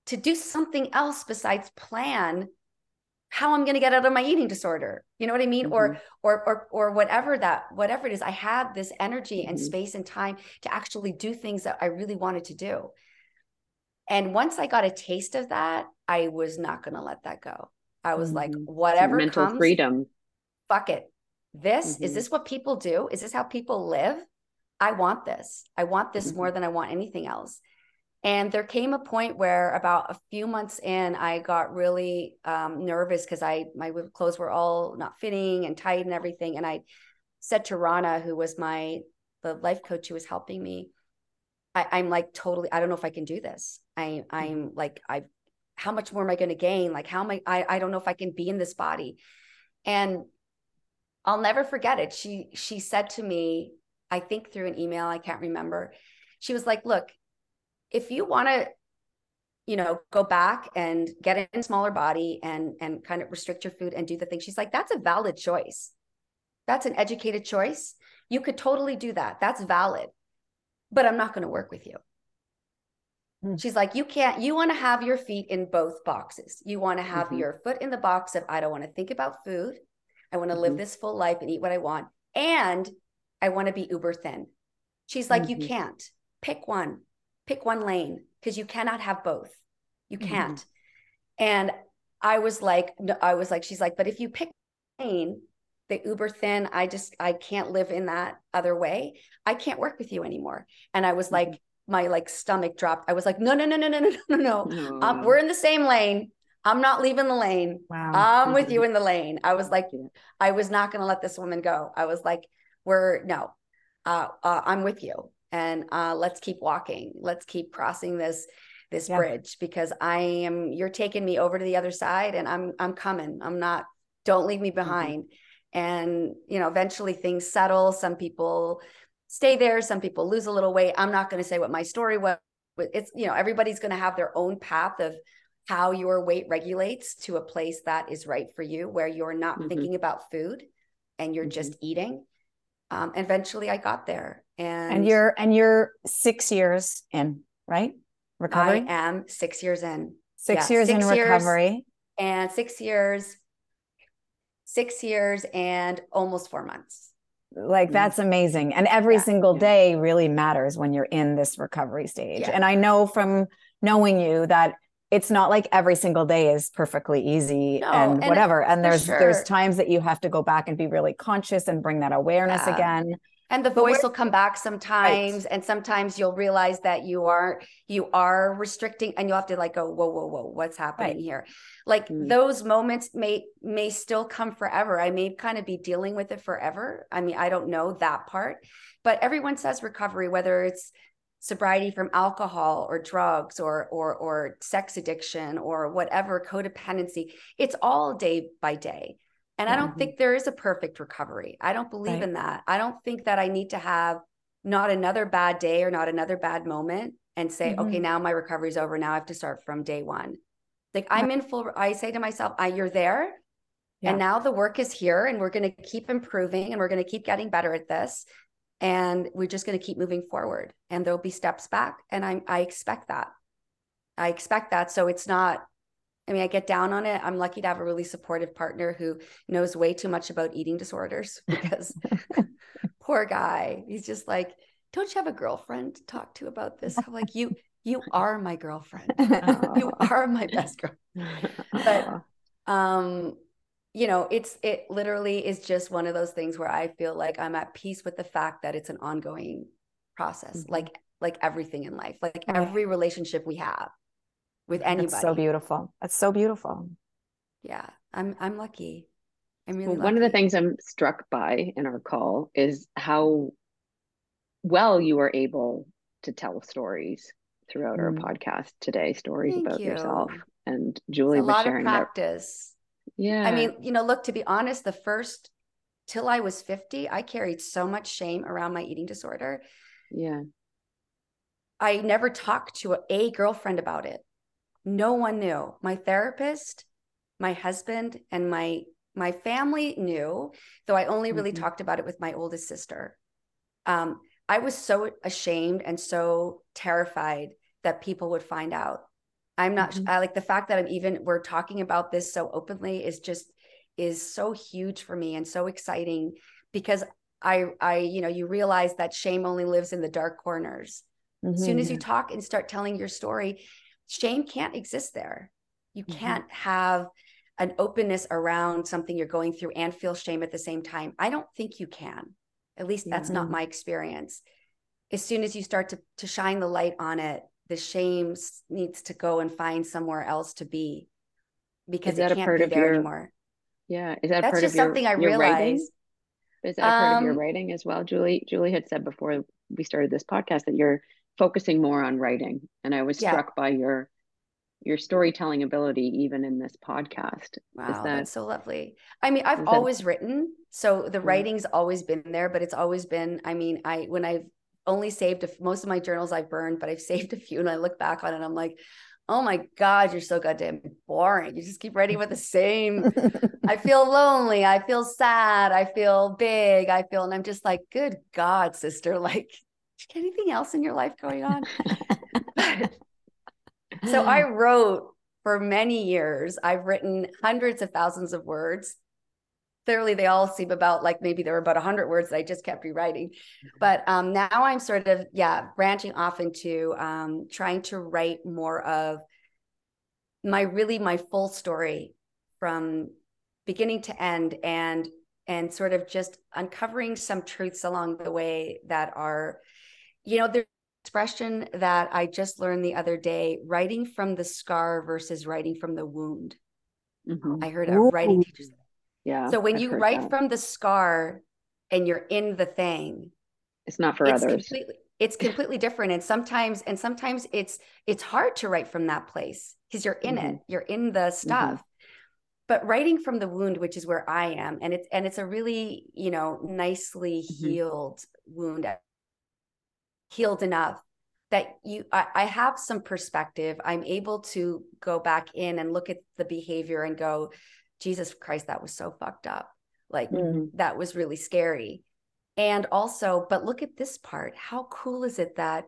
else besides plan how I'm going to get out of my eating disorder. You know what I mean? Or whatever it is, I had this energy and space and time to actually do things that I really wanted to do. And once I got a taste of that, I was not going to let that go. I was like, whatever mental comes, freedom. fuck it. Is this what people do? Is this how people live? I want this. I want this more than I want anything else. And there came a point where about a few months in, I got really nervous because my clothes were all not fitting and tight and everything. And I said to Rana, who was the life coach who was helping me, I'm like, totally, I don't know if I can do this. I'm like, how much more am I going to gain? Like, how am I don't know if I can be in this body. And I'll never forget it. She said to me, I think through an email, I can't remember. She was like, look, if you want to, go back and get in a smaller body and kind of restrict your food and do the thing, she's like, that's a valid choice. That's an educated choice. You could totally do that. That's valid, but I'm not going to work with you. She's like, you want to have your feet in both boxes. You want to have your foot in the box of, I don't want to think about food. I want to live this full life and eat what I want. And I want to be uber thin. She's like, you can't. Pick one lane, because you cannot have both. You can't. And I was like, she's like, but if you pick lane, the uber thin, I can't live in that other way. I can't work with you anymore. And I was like, my stomach dropped. I was like, no. We're in the same lane. I'm not leaving the lane. Wow. I'm with you in the lane. I was like, I was not going to let this woman go. I was like, I'm with you. And let's keep walking. Let's keep crossing this bridge, because you're taking me over to the other side, and I'm coming. Don't leave me behind. And, eventually things settle. Some people stay there. Some people lose a little weight. I'm not going to say what my story was, but it's, everybody's going to have their own path of how your weight regulates to a place that is right for you, where you're not thinking about food and you're just eating. And eventually I got there. And you're 6 years in, right? Recovery? I am 6 years in. 6 years in recovery. And 6 years and almost 4 months. Like, that's amazing. And every single day really matters when you're in this recovery stage. And I know from knowing you that it's not like every single day is perfectly easy and whatever. And there's times that you have to go back and be really conscious and bring that awareness again. And the voice will come back sometimes. Right. And sometimes you'll realize that you are restricting, and you'll have to go, whoa, what's happening here? Those moments may still come forever. I may kind of be dealing with it forever. I mean, I don't know that part, but everyone says recovery, whether it's sobriety from alcohol or drugs or sex addiction or whatever, codependency, it's all day by day. And I don't think there is a perfect recovery. I don't believe in that. I don't think that I need to have not another bad day or not another bad moment and say, okay, now my recovery is over. Now I have to start from day one. I'm in full, I say to myself, you're there. Yeah. And now the work is here, and we're going to keep improving, and we're going to keep getting better at this. And we're just going to keep moving forward, and there'll be steps back. And I expect that. So it's not, I get down on it. I'm lucky to have a really supportive partner who knows way too much about eating disorders, because poor guy, he's just like, don't you have a girlfriend to talk to about this? I'm like, you are my girlfriend. You are my best girl. But, it literally is just one of those things where I feel like I'm at peace with the fact that it's an ongoing process, like everything in life, every relationship we have with anybody. That's so beautiful. That's so beautiful. Yeah, I'm lucky. I'm really lucky. One of the things I'm struck by in our call is how well you were able to tell stories throughout our podcast today, stories about yourself. And Julie was sharing that. A lot of practice. Yeah. Look, to be honest, till I was 50, I carried so much shame around my eating disorder. Yeah. I never talked to a girlfriend about it. No one knew. My therapist, my husband, and my family knew, though I only really talked about it with my oldest sister. I was so ashamed and so terrified that people would find out. I'm not, I like the fact that we're talking about this so openly is so huge for me and so exciting, because you realize that shame only lives in the dark corners. As soon as you talk and start telling your story, shame can't exist there. You can't have an openness around something you're going through and feel shame at the same time. I don't think you can. At least that's not my experience. As soon as you start to shine the light on it, the shame needs to go and find somewhere else to be, because it can't be there anymore. Yeah. Is that that's part just of your, something I your writing? realized. Is that part of your writing as well? Julie had said before we started this podcast that you're focusing more on writing. And I was struck by your storytelling ability, even in this podcast. Wow, that's so lovely. I mean, I've always written, so the writing's always been there, but it's always been, I mean, when I've only saved most of my journals I've burned, but I've saved a few, and I look back on it, I'm like, oh my God, you're so goddamn boring. You just keep writing with the same. I feel lonely. I feel sad. I feel big. And I'm just like, good God, sister, like, anything else in your life going on? So I wrote for many years. I've written hundreds of thousands of words. Clearly, they all seem about like, maybe there were about 100 words that I just kept rewriting. But now I'm sort of, branching off into trying to write more of my full story from beginning to end, and sort of just uncovering some truths along the way that are, there's expression that I just learned the other day: writing from the scar versus writing from the wound. I heard a writing teacher say. Yeah. So when you write from the scar and you're in the thing, it's not for others. It's completely different. And sometimes it's hard to write from that place because you're in it, you're in the stuff. But writing from the wound, which is where I am, and it's a really, nicely healed wound, healed enough that I have some perspective. I'm able to go back in and look at the behavior and go, Jesus Christ, that was so fucked up. Like that was really scary. And also, but look at this part. How cool is it that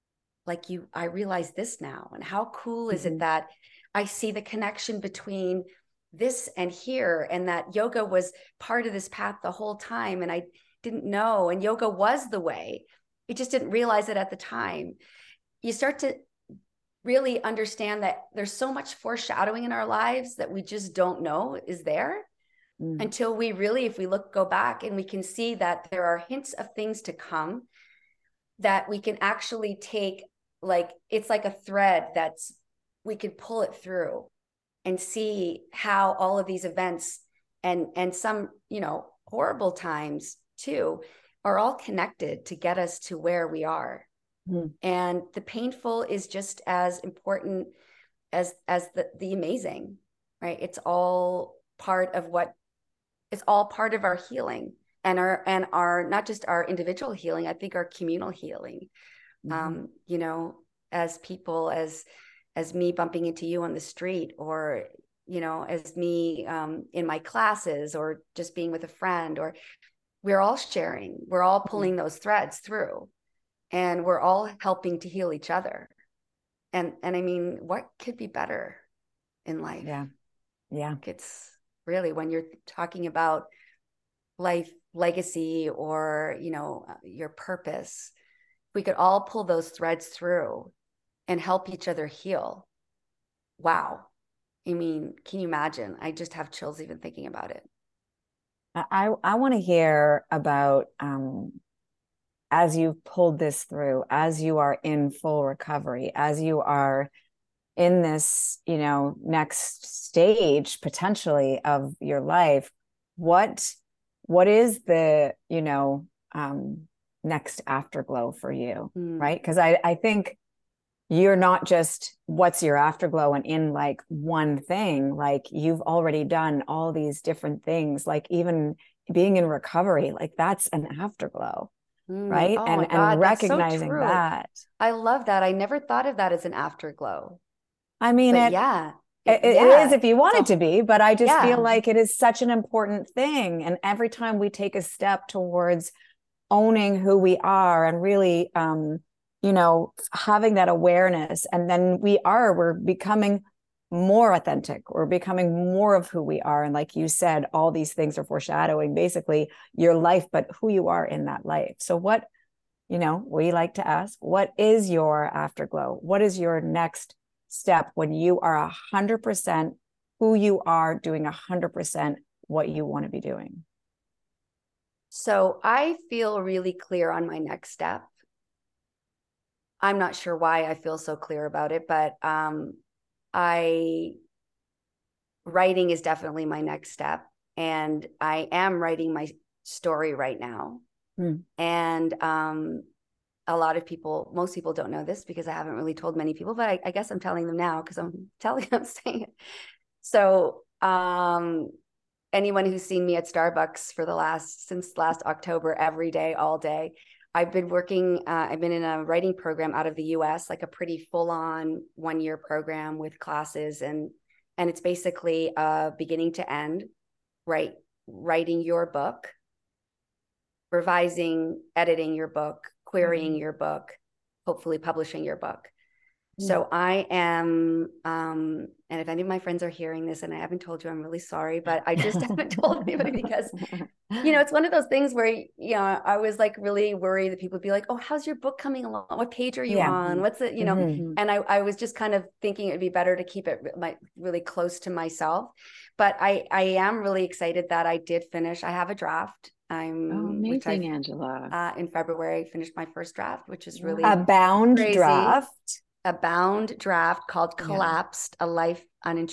I realize this now? And how cool is it that I see the connection between this and here, and that yoga was part of this path the whole time. And I didn't know, and yoga was the way. I just didn't realize it at the time. You start to really understand that there's so much foreshadowing in our lives that we just don't know is there until we really, if we go back, and we can see that there are hints of things to come that we can actually take, like, it's like a thread we could pull it through and see how all of these events and some, horrible times too, are all connected to get us to where we are. And the painful is just as important as the amazing, right? It's all part of our healing, and our not just our individual healing, I think our communal healing. As people, as me bumping into you on the street, or as me in my classes, or just being with a friend, or we're all sharing, we're all pulling those threads through. And we're all helping to heal each other. And I mean, what could be better in life? Yeah. It's really, when you're talking about life legacy, or, your purpose, we could all pull those threads through and help each other heal. Wow. I mean, can you imagine? I just have chills even thinking about it. I want to hear about, as you've pulled this through, as you are in full recovery, as you are in this, next stage potentially of your life, what is the, next afterglow for you, right? Because I think you're not just what's your afterglow and in like one thing, like you've already done all these different things, like even being in recovery, like that's an afterglow. Right. Oh and God, recognizing that. I love that. I never thought of that as an afterglow. I mean, it is if you want it to be, but I just feel like it is such an important thing. And every time we take a step towards owning who we are and really, having that awareness, and then we're becoming more authentic, we're becoming more of who we are. And like you said, all these things are foreshadowing basically your life, but who you are in that life. So what, we like to ask, what is your afterglow? What is your next step when you are 100% who you are doing 100% what you want to be doing? So I feel really clear on my next step. I'm not sure why I feel so clear about it, but writing is definitely my next step. And I am writing my story right now. And a lot of people, most people don't know this because I haven't really told many people, but I guess I'm telling them now because I'm saying it. So anyone who's seen me at Starbucks since last October, every day, all day, I've been in a writing program out of the US, like a pretty full-on 1-year program with classes. And it's basically beginning to end, writing your book, revising, editing your book, querying your book, hopefully publishing your book. So I am, and if any of my friends are hearing this and I haven't told you, I'm really sorry, but I just haven't told anybody because, it's one of those things where, I was like really worried that people would be like, oh, how's your book coming along? What page are you on? What's it, and I was just kind of thinking it would be better to keep it really close to myself. But I am really excited that I did finish. I have a draft. Amazing, Angela. In February, I finished my first draft, which is really a bound crazy. draft. A bound draft called Collapsed, a life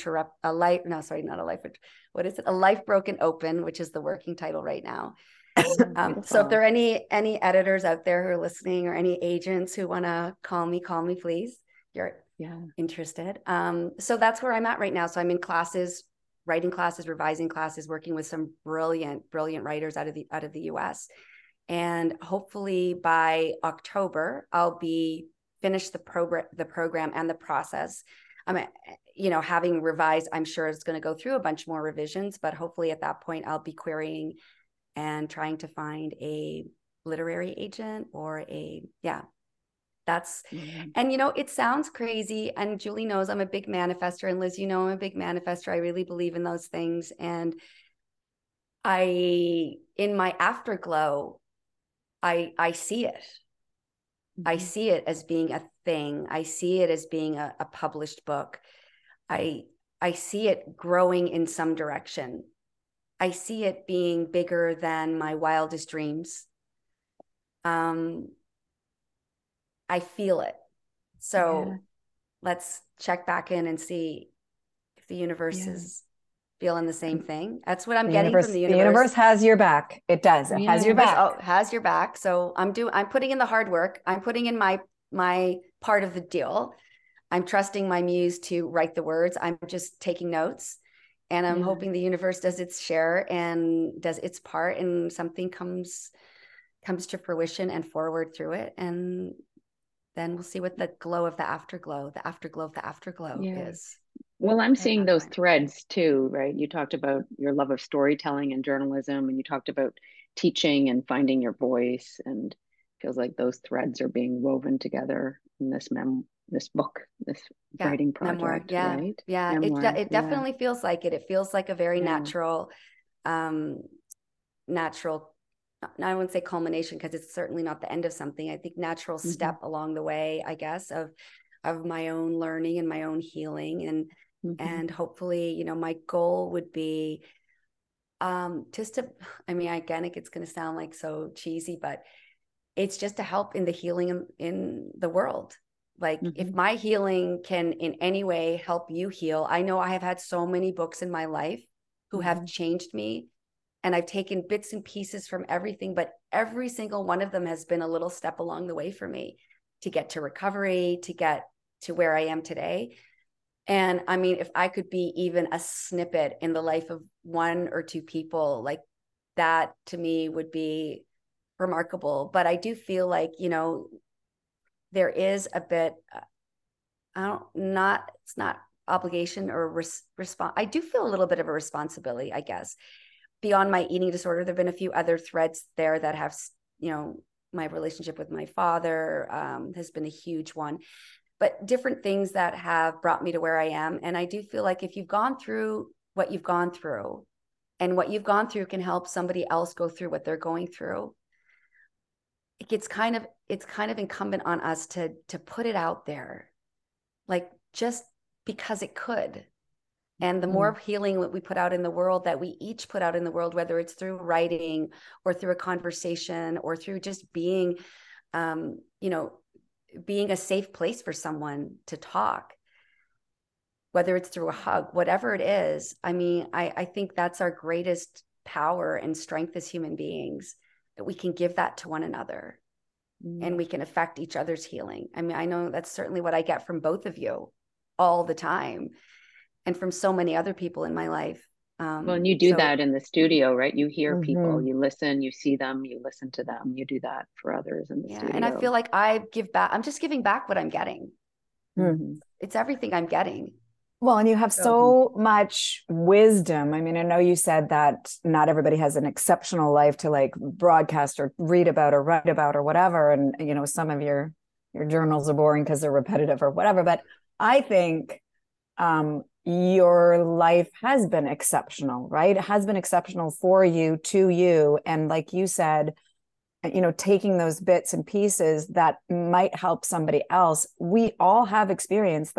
broken open, which is the working title right now. So if there are any editors out there who are listening or any agents who want to call me, please. You're interested. So that's where I'm at right now. So I'm in classes, writing classes, revising classes, working with some brilliant writers out of the US. And hopefully by October, I'll be finished the program and the process. Having revised, I'm sure it's going to go through a bunch more revisions, but hopefully at that point I'll be querying and trying to find a literary agent or and it sounds crazy. And Julie knows I'm a big manifester, and Liz, I'm a big manifester. I really believe in those things. And in my afterglow, I see it. I see it as being a thing. I see it as being a published book. I see it growing in some direction. I see it being bigger than my wildest dreams. I feel it. So let's check back in and see if the universe is feeling the same thing. That's what I'm getting from the universe. The universe has your back. It does. It has your back. Has your back. So I'm putting in the hard work. I'm putting in my part of the deal. I'm trusting my muse to write the words. I'm just taking notes, and I'm hoping the universe does its share and does its part, and something comes to fruition and forward through it. And then we'll see what the glow of the afterglow is. Well, I'm seeing those threads too, right? You talked about your love of storytelling and journalism, and you talked about teaching and finding your voice, and it feels like those threads are being woven together in this book, this writing project, memoir. right? Yeah, memoir. It definitely feels like it. It feels like a very natural, I wouldn't say culmination because it's certainly not the end of something. I think natural step along the way, I guess, of my own learning and my own healing. And hopefully, my goal would be it's going to sound like so cheesy, but it's just to help in the healing in the world. Like if my healing can in any way help you heal, I know I have had so many books in my life who have changed me, and I've taken bits and pieces from everything, but every single one of them has been a little step along the way for me to get to recovery, to get to where I am today. And I mean, if I could be even a snippet in the life of one or two people, like that to me would be remarkable. But I do feel like, there is a bit, it's not obligation or response. I do feel a little bit of a responsibility, I guess. Beyond my eating disorder, there've been a few other threads there that have, my relationship with my father has been a huge one, but different things that have brought me to where I am. And I do feel like if you've gone through what you've gone through, and what you've gone through can help somebody else go through what they're going through, it's kind of incumbent on us to put it out there, like just because it could. And the more healing that we put out in the world, that we each put out in the world, whether it's through writing or through a conversation or through just being, being a safe place for someone to talk, whether it's through a hug, whatever it is. I mean, I think that's our greatest power and strength as human beings, that we can give that to one another and we can affect each other's healing. I mean, I know that's certainly what I get from both of you all the time, and from so many other people in my life. Well, and you do that in the studio, right? You hear people, you listen, you see them, you listen to them, you do that for others in the studio. And I feel like I give back. I'm just giving back what I'm getting. It's everything I'm getting. Well, and you have so much wisdom. I mean, I know you said that not everybody has an exceptional life to like broadcast or read about or write about or whatever. And, you know, some of your journals are boring because they're repetitive or whatever. But I think your life has been exceptional, right? It has been exceptional for you, to you. And like you said, you know, taking those bits and pieces that might help somebody else. We all have experiences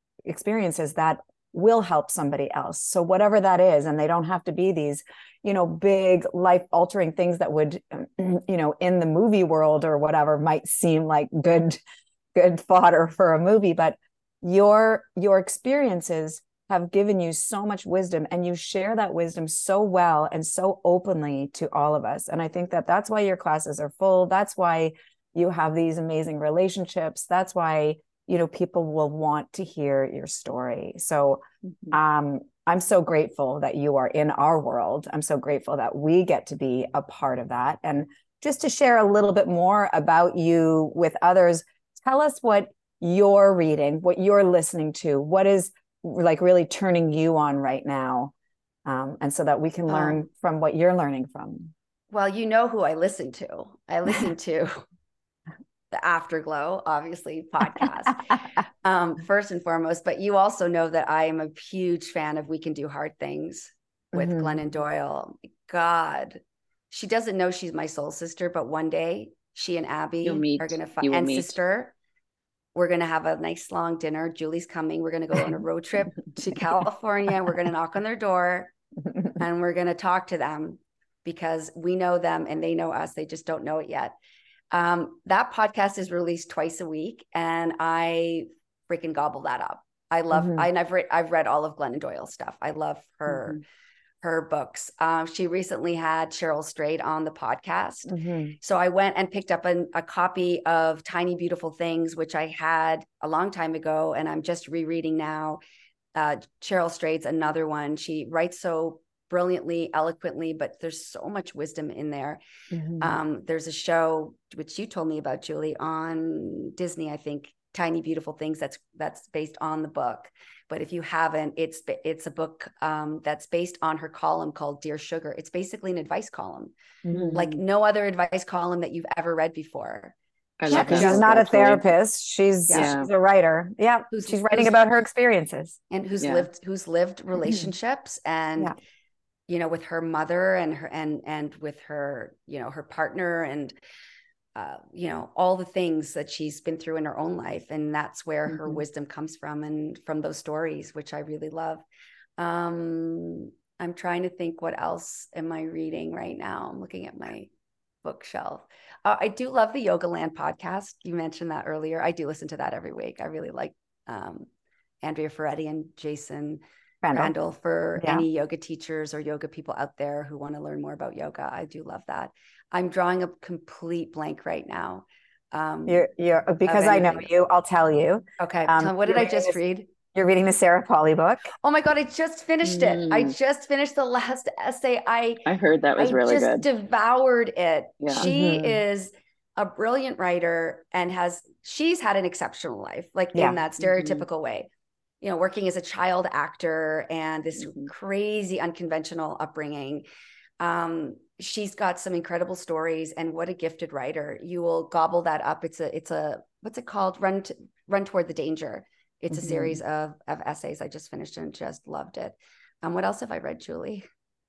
that will help somebody else. So whatever that is, and they don't have to be these, you know, big life altering things that would, you know, in the movie world or whatever might seem like good fodder for a movie, but your experiences have given you so much wisdom, and you share that wisdom so well and so openly to all of us. And I think that that's why your classes are full. That's why you have these amazing relationships. That's why, you know, people will want to hear your story. So I'm so grateful that you are in our world. I'm so grateful that we get to be a part of that. And just to share a little bit more about you with others, tell us what you're reading, what you're listening to, what is like really turning you on right now. And so that we can learn from what you're learning from. Well, you know who I listen to. I listen to the Afterglow, obviously, podcast, first and foremost. But you also know that I am a huge fan of We Can Do Hard Things with Glennon Doyle. God, she doesn't know she's my soul sister, but one day she and Abby are going to find, and sister, we're going to have a nice long dinner. Julie's coming. We're going to go on a road trip to California. We're going to knock on their door and we're going to talk to them, because we know them and they know us. They just don't know it yet. That podcast is released twice a week, and I freaking gobble that up. I love, I've read all of Glennon Doyle's stuff. I love her books. She recently had Cheryl Strayed on the podcast. So I went and picked up a copy of Tiny Beautiful Things, which I had a long time ago, and I'm just rereading now. Cheryl Strayed's another one. She writes so brilliantly, eloquently, but there's so much wisdom in there. There's a show which you told me about, Julie, on Disney, I think, Tiny Beautiful Things, that's based on the book. But if you haven't, it's a book that's based on her column called Dear Sugar. It's basically an advice column, like no other advice column that you've ever read before. Yeah, because she's not a therapist. She's a writer. Yeah, she's writing about her experiences, and who's lived relationships, and you know, with her mother and with her, you know, her partner, and you know, all the things that she's been through in her own life. And that's where her wisdom comes from, and from those stories, which I really love. I'm trying to think, what else am I reading right now? I'm looking at my bookshelf. I do love the Yoga Land podcast. You mentioned that earlier. I do listen to that every week. I really like Andrea Ferretti and Jason Randall for any yoga teachers or yoga people out there who want to learn more about yoga. I do love that. I'm drawing a complete blank right now. You're because I know you, I'll tell you. Okay. What did I just read? You're reading the Sarah Polley book. Oh my God, I just finished it. I just finished the last essay. I heard that was really good. Devoured it. Yeah. She is a brilliant writer, and she's had an exceptional life, like in that stereotypical way. You know, working as a child actor and this crazy unconventional upbringing. She's got some incredible stories, and what a gifted writer. You will gobble that up. It's a what's it called? Run Toward the Danger. It's a series of essays. I just finished and just loved it. What else have I read, Julie?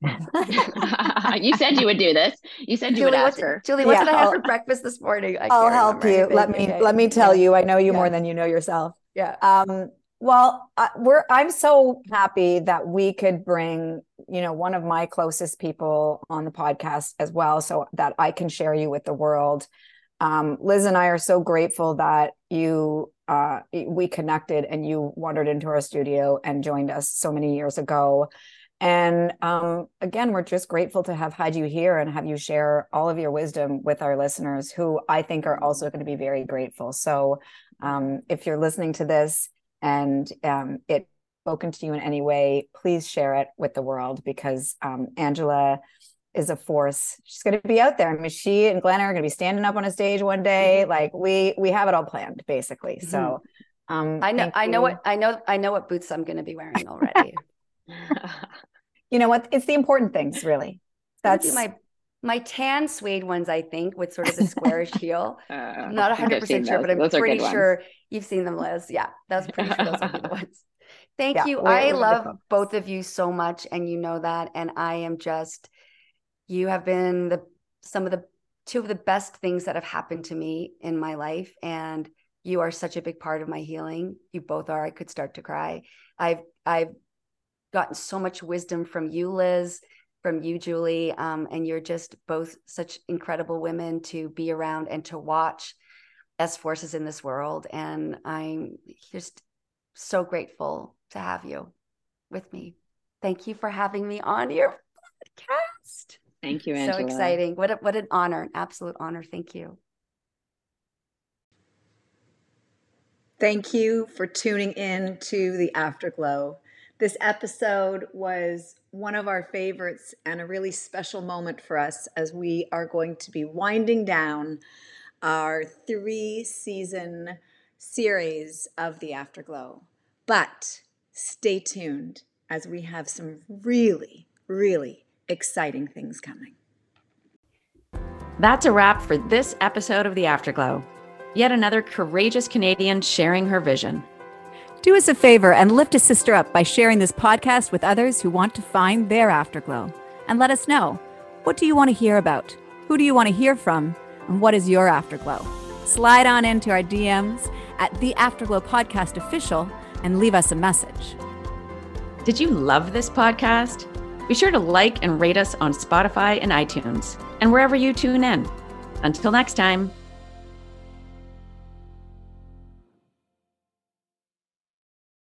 You said you would do this. You said you would ask her. Julie, what did I have for breakfast this morning? I'll help you. Let me tell you. I know you more than you know yourself. Yeah. Well, I'm so happy that we could bring, one of my closest people on the podcast as well, so that I can share you with the world. Liz and I are so grateful that we connected and you wandered into our studio and joined us so many years ago. And again, we're just grateful to have had you here and have you share all of your wisdom with our listeners, who I think are also going to be very grateful. So if you're listening to this and it spoken to you in any way, please share it with the world, because Angela is a force. She's going to be out there. I mean, she and Glenn are going to be standing up on a stage one day. Like we have it all planned, basically. So I know what boots I'm going to be wearing already. You know what? It's the important things, really. That's my tan suede ones, I think, with sort of the squarish heel. I'm not 100% sure, but I'm pretty sure you've seen them, Liz. Yeah, that's pretty sure those will be the ones. Thank you. I love both of you so much, and you know that. And I am just, you have been two of the best things that have happened to me in my life, and you are such a big part of my healing. You both are. I could start to cry. I've gotten so much wisdom from you, Liz, from you, Julie, and you're just both such incredible women to be around and to watch as forces in this world. And I'm just so grateful to have you with me. Thank you for having me on your podcast. Thank you, Angela. So exciting. What an honor, an absolute honor. Thank you. Thank you for tuning in to The Afterglow. This episode was one of our favorites and a really special moment for us, as we are going to be winding down our 3-season series of The Afterglow. But stay tuned, as we have some really, really exciting things coming. That's a wrap for this episode of The Afterglow. Yet another courageous Canadian sharing her vision. Do us a favor and lift a sister up by sharing this podcast with others who want to find their afterglow. And let us know, what do you want to hear about? Who do you want to hear from? And what is your afterglow? Slide on into our DMs at The Afterglow Podcast Official and leave us a message. Did you love this podcast? Be sure to like and rate us on Spotify and iTunes, and wherever you tune in. Until next time.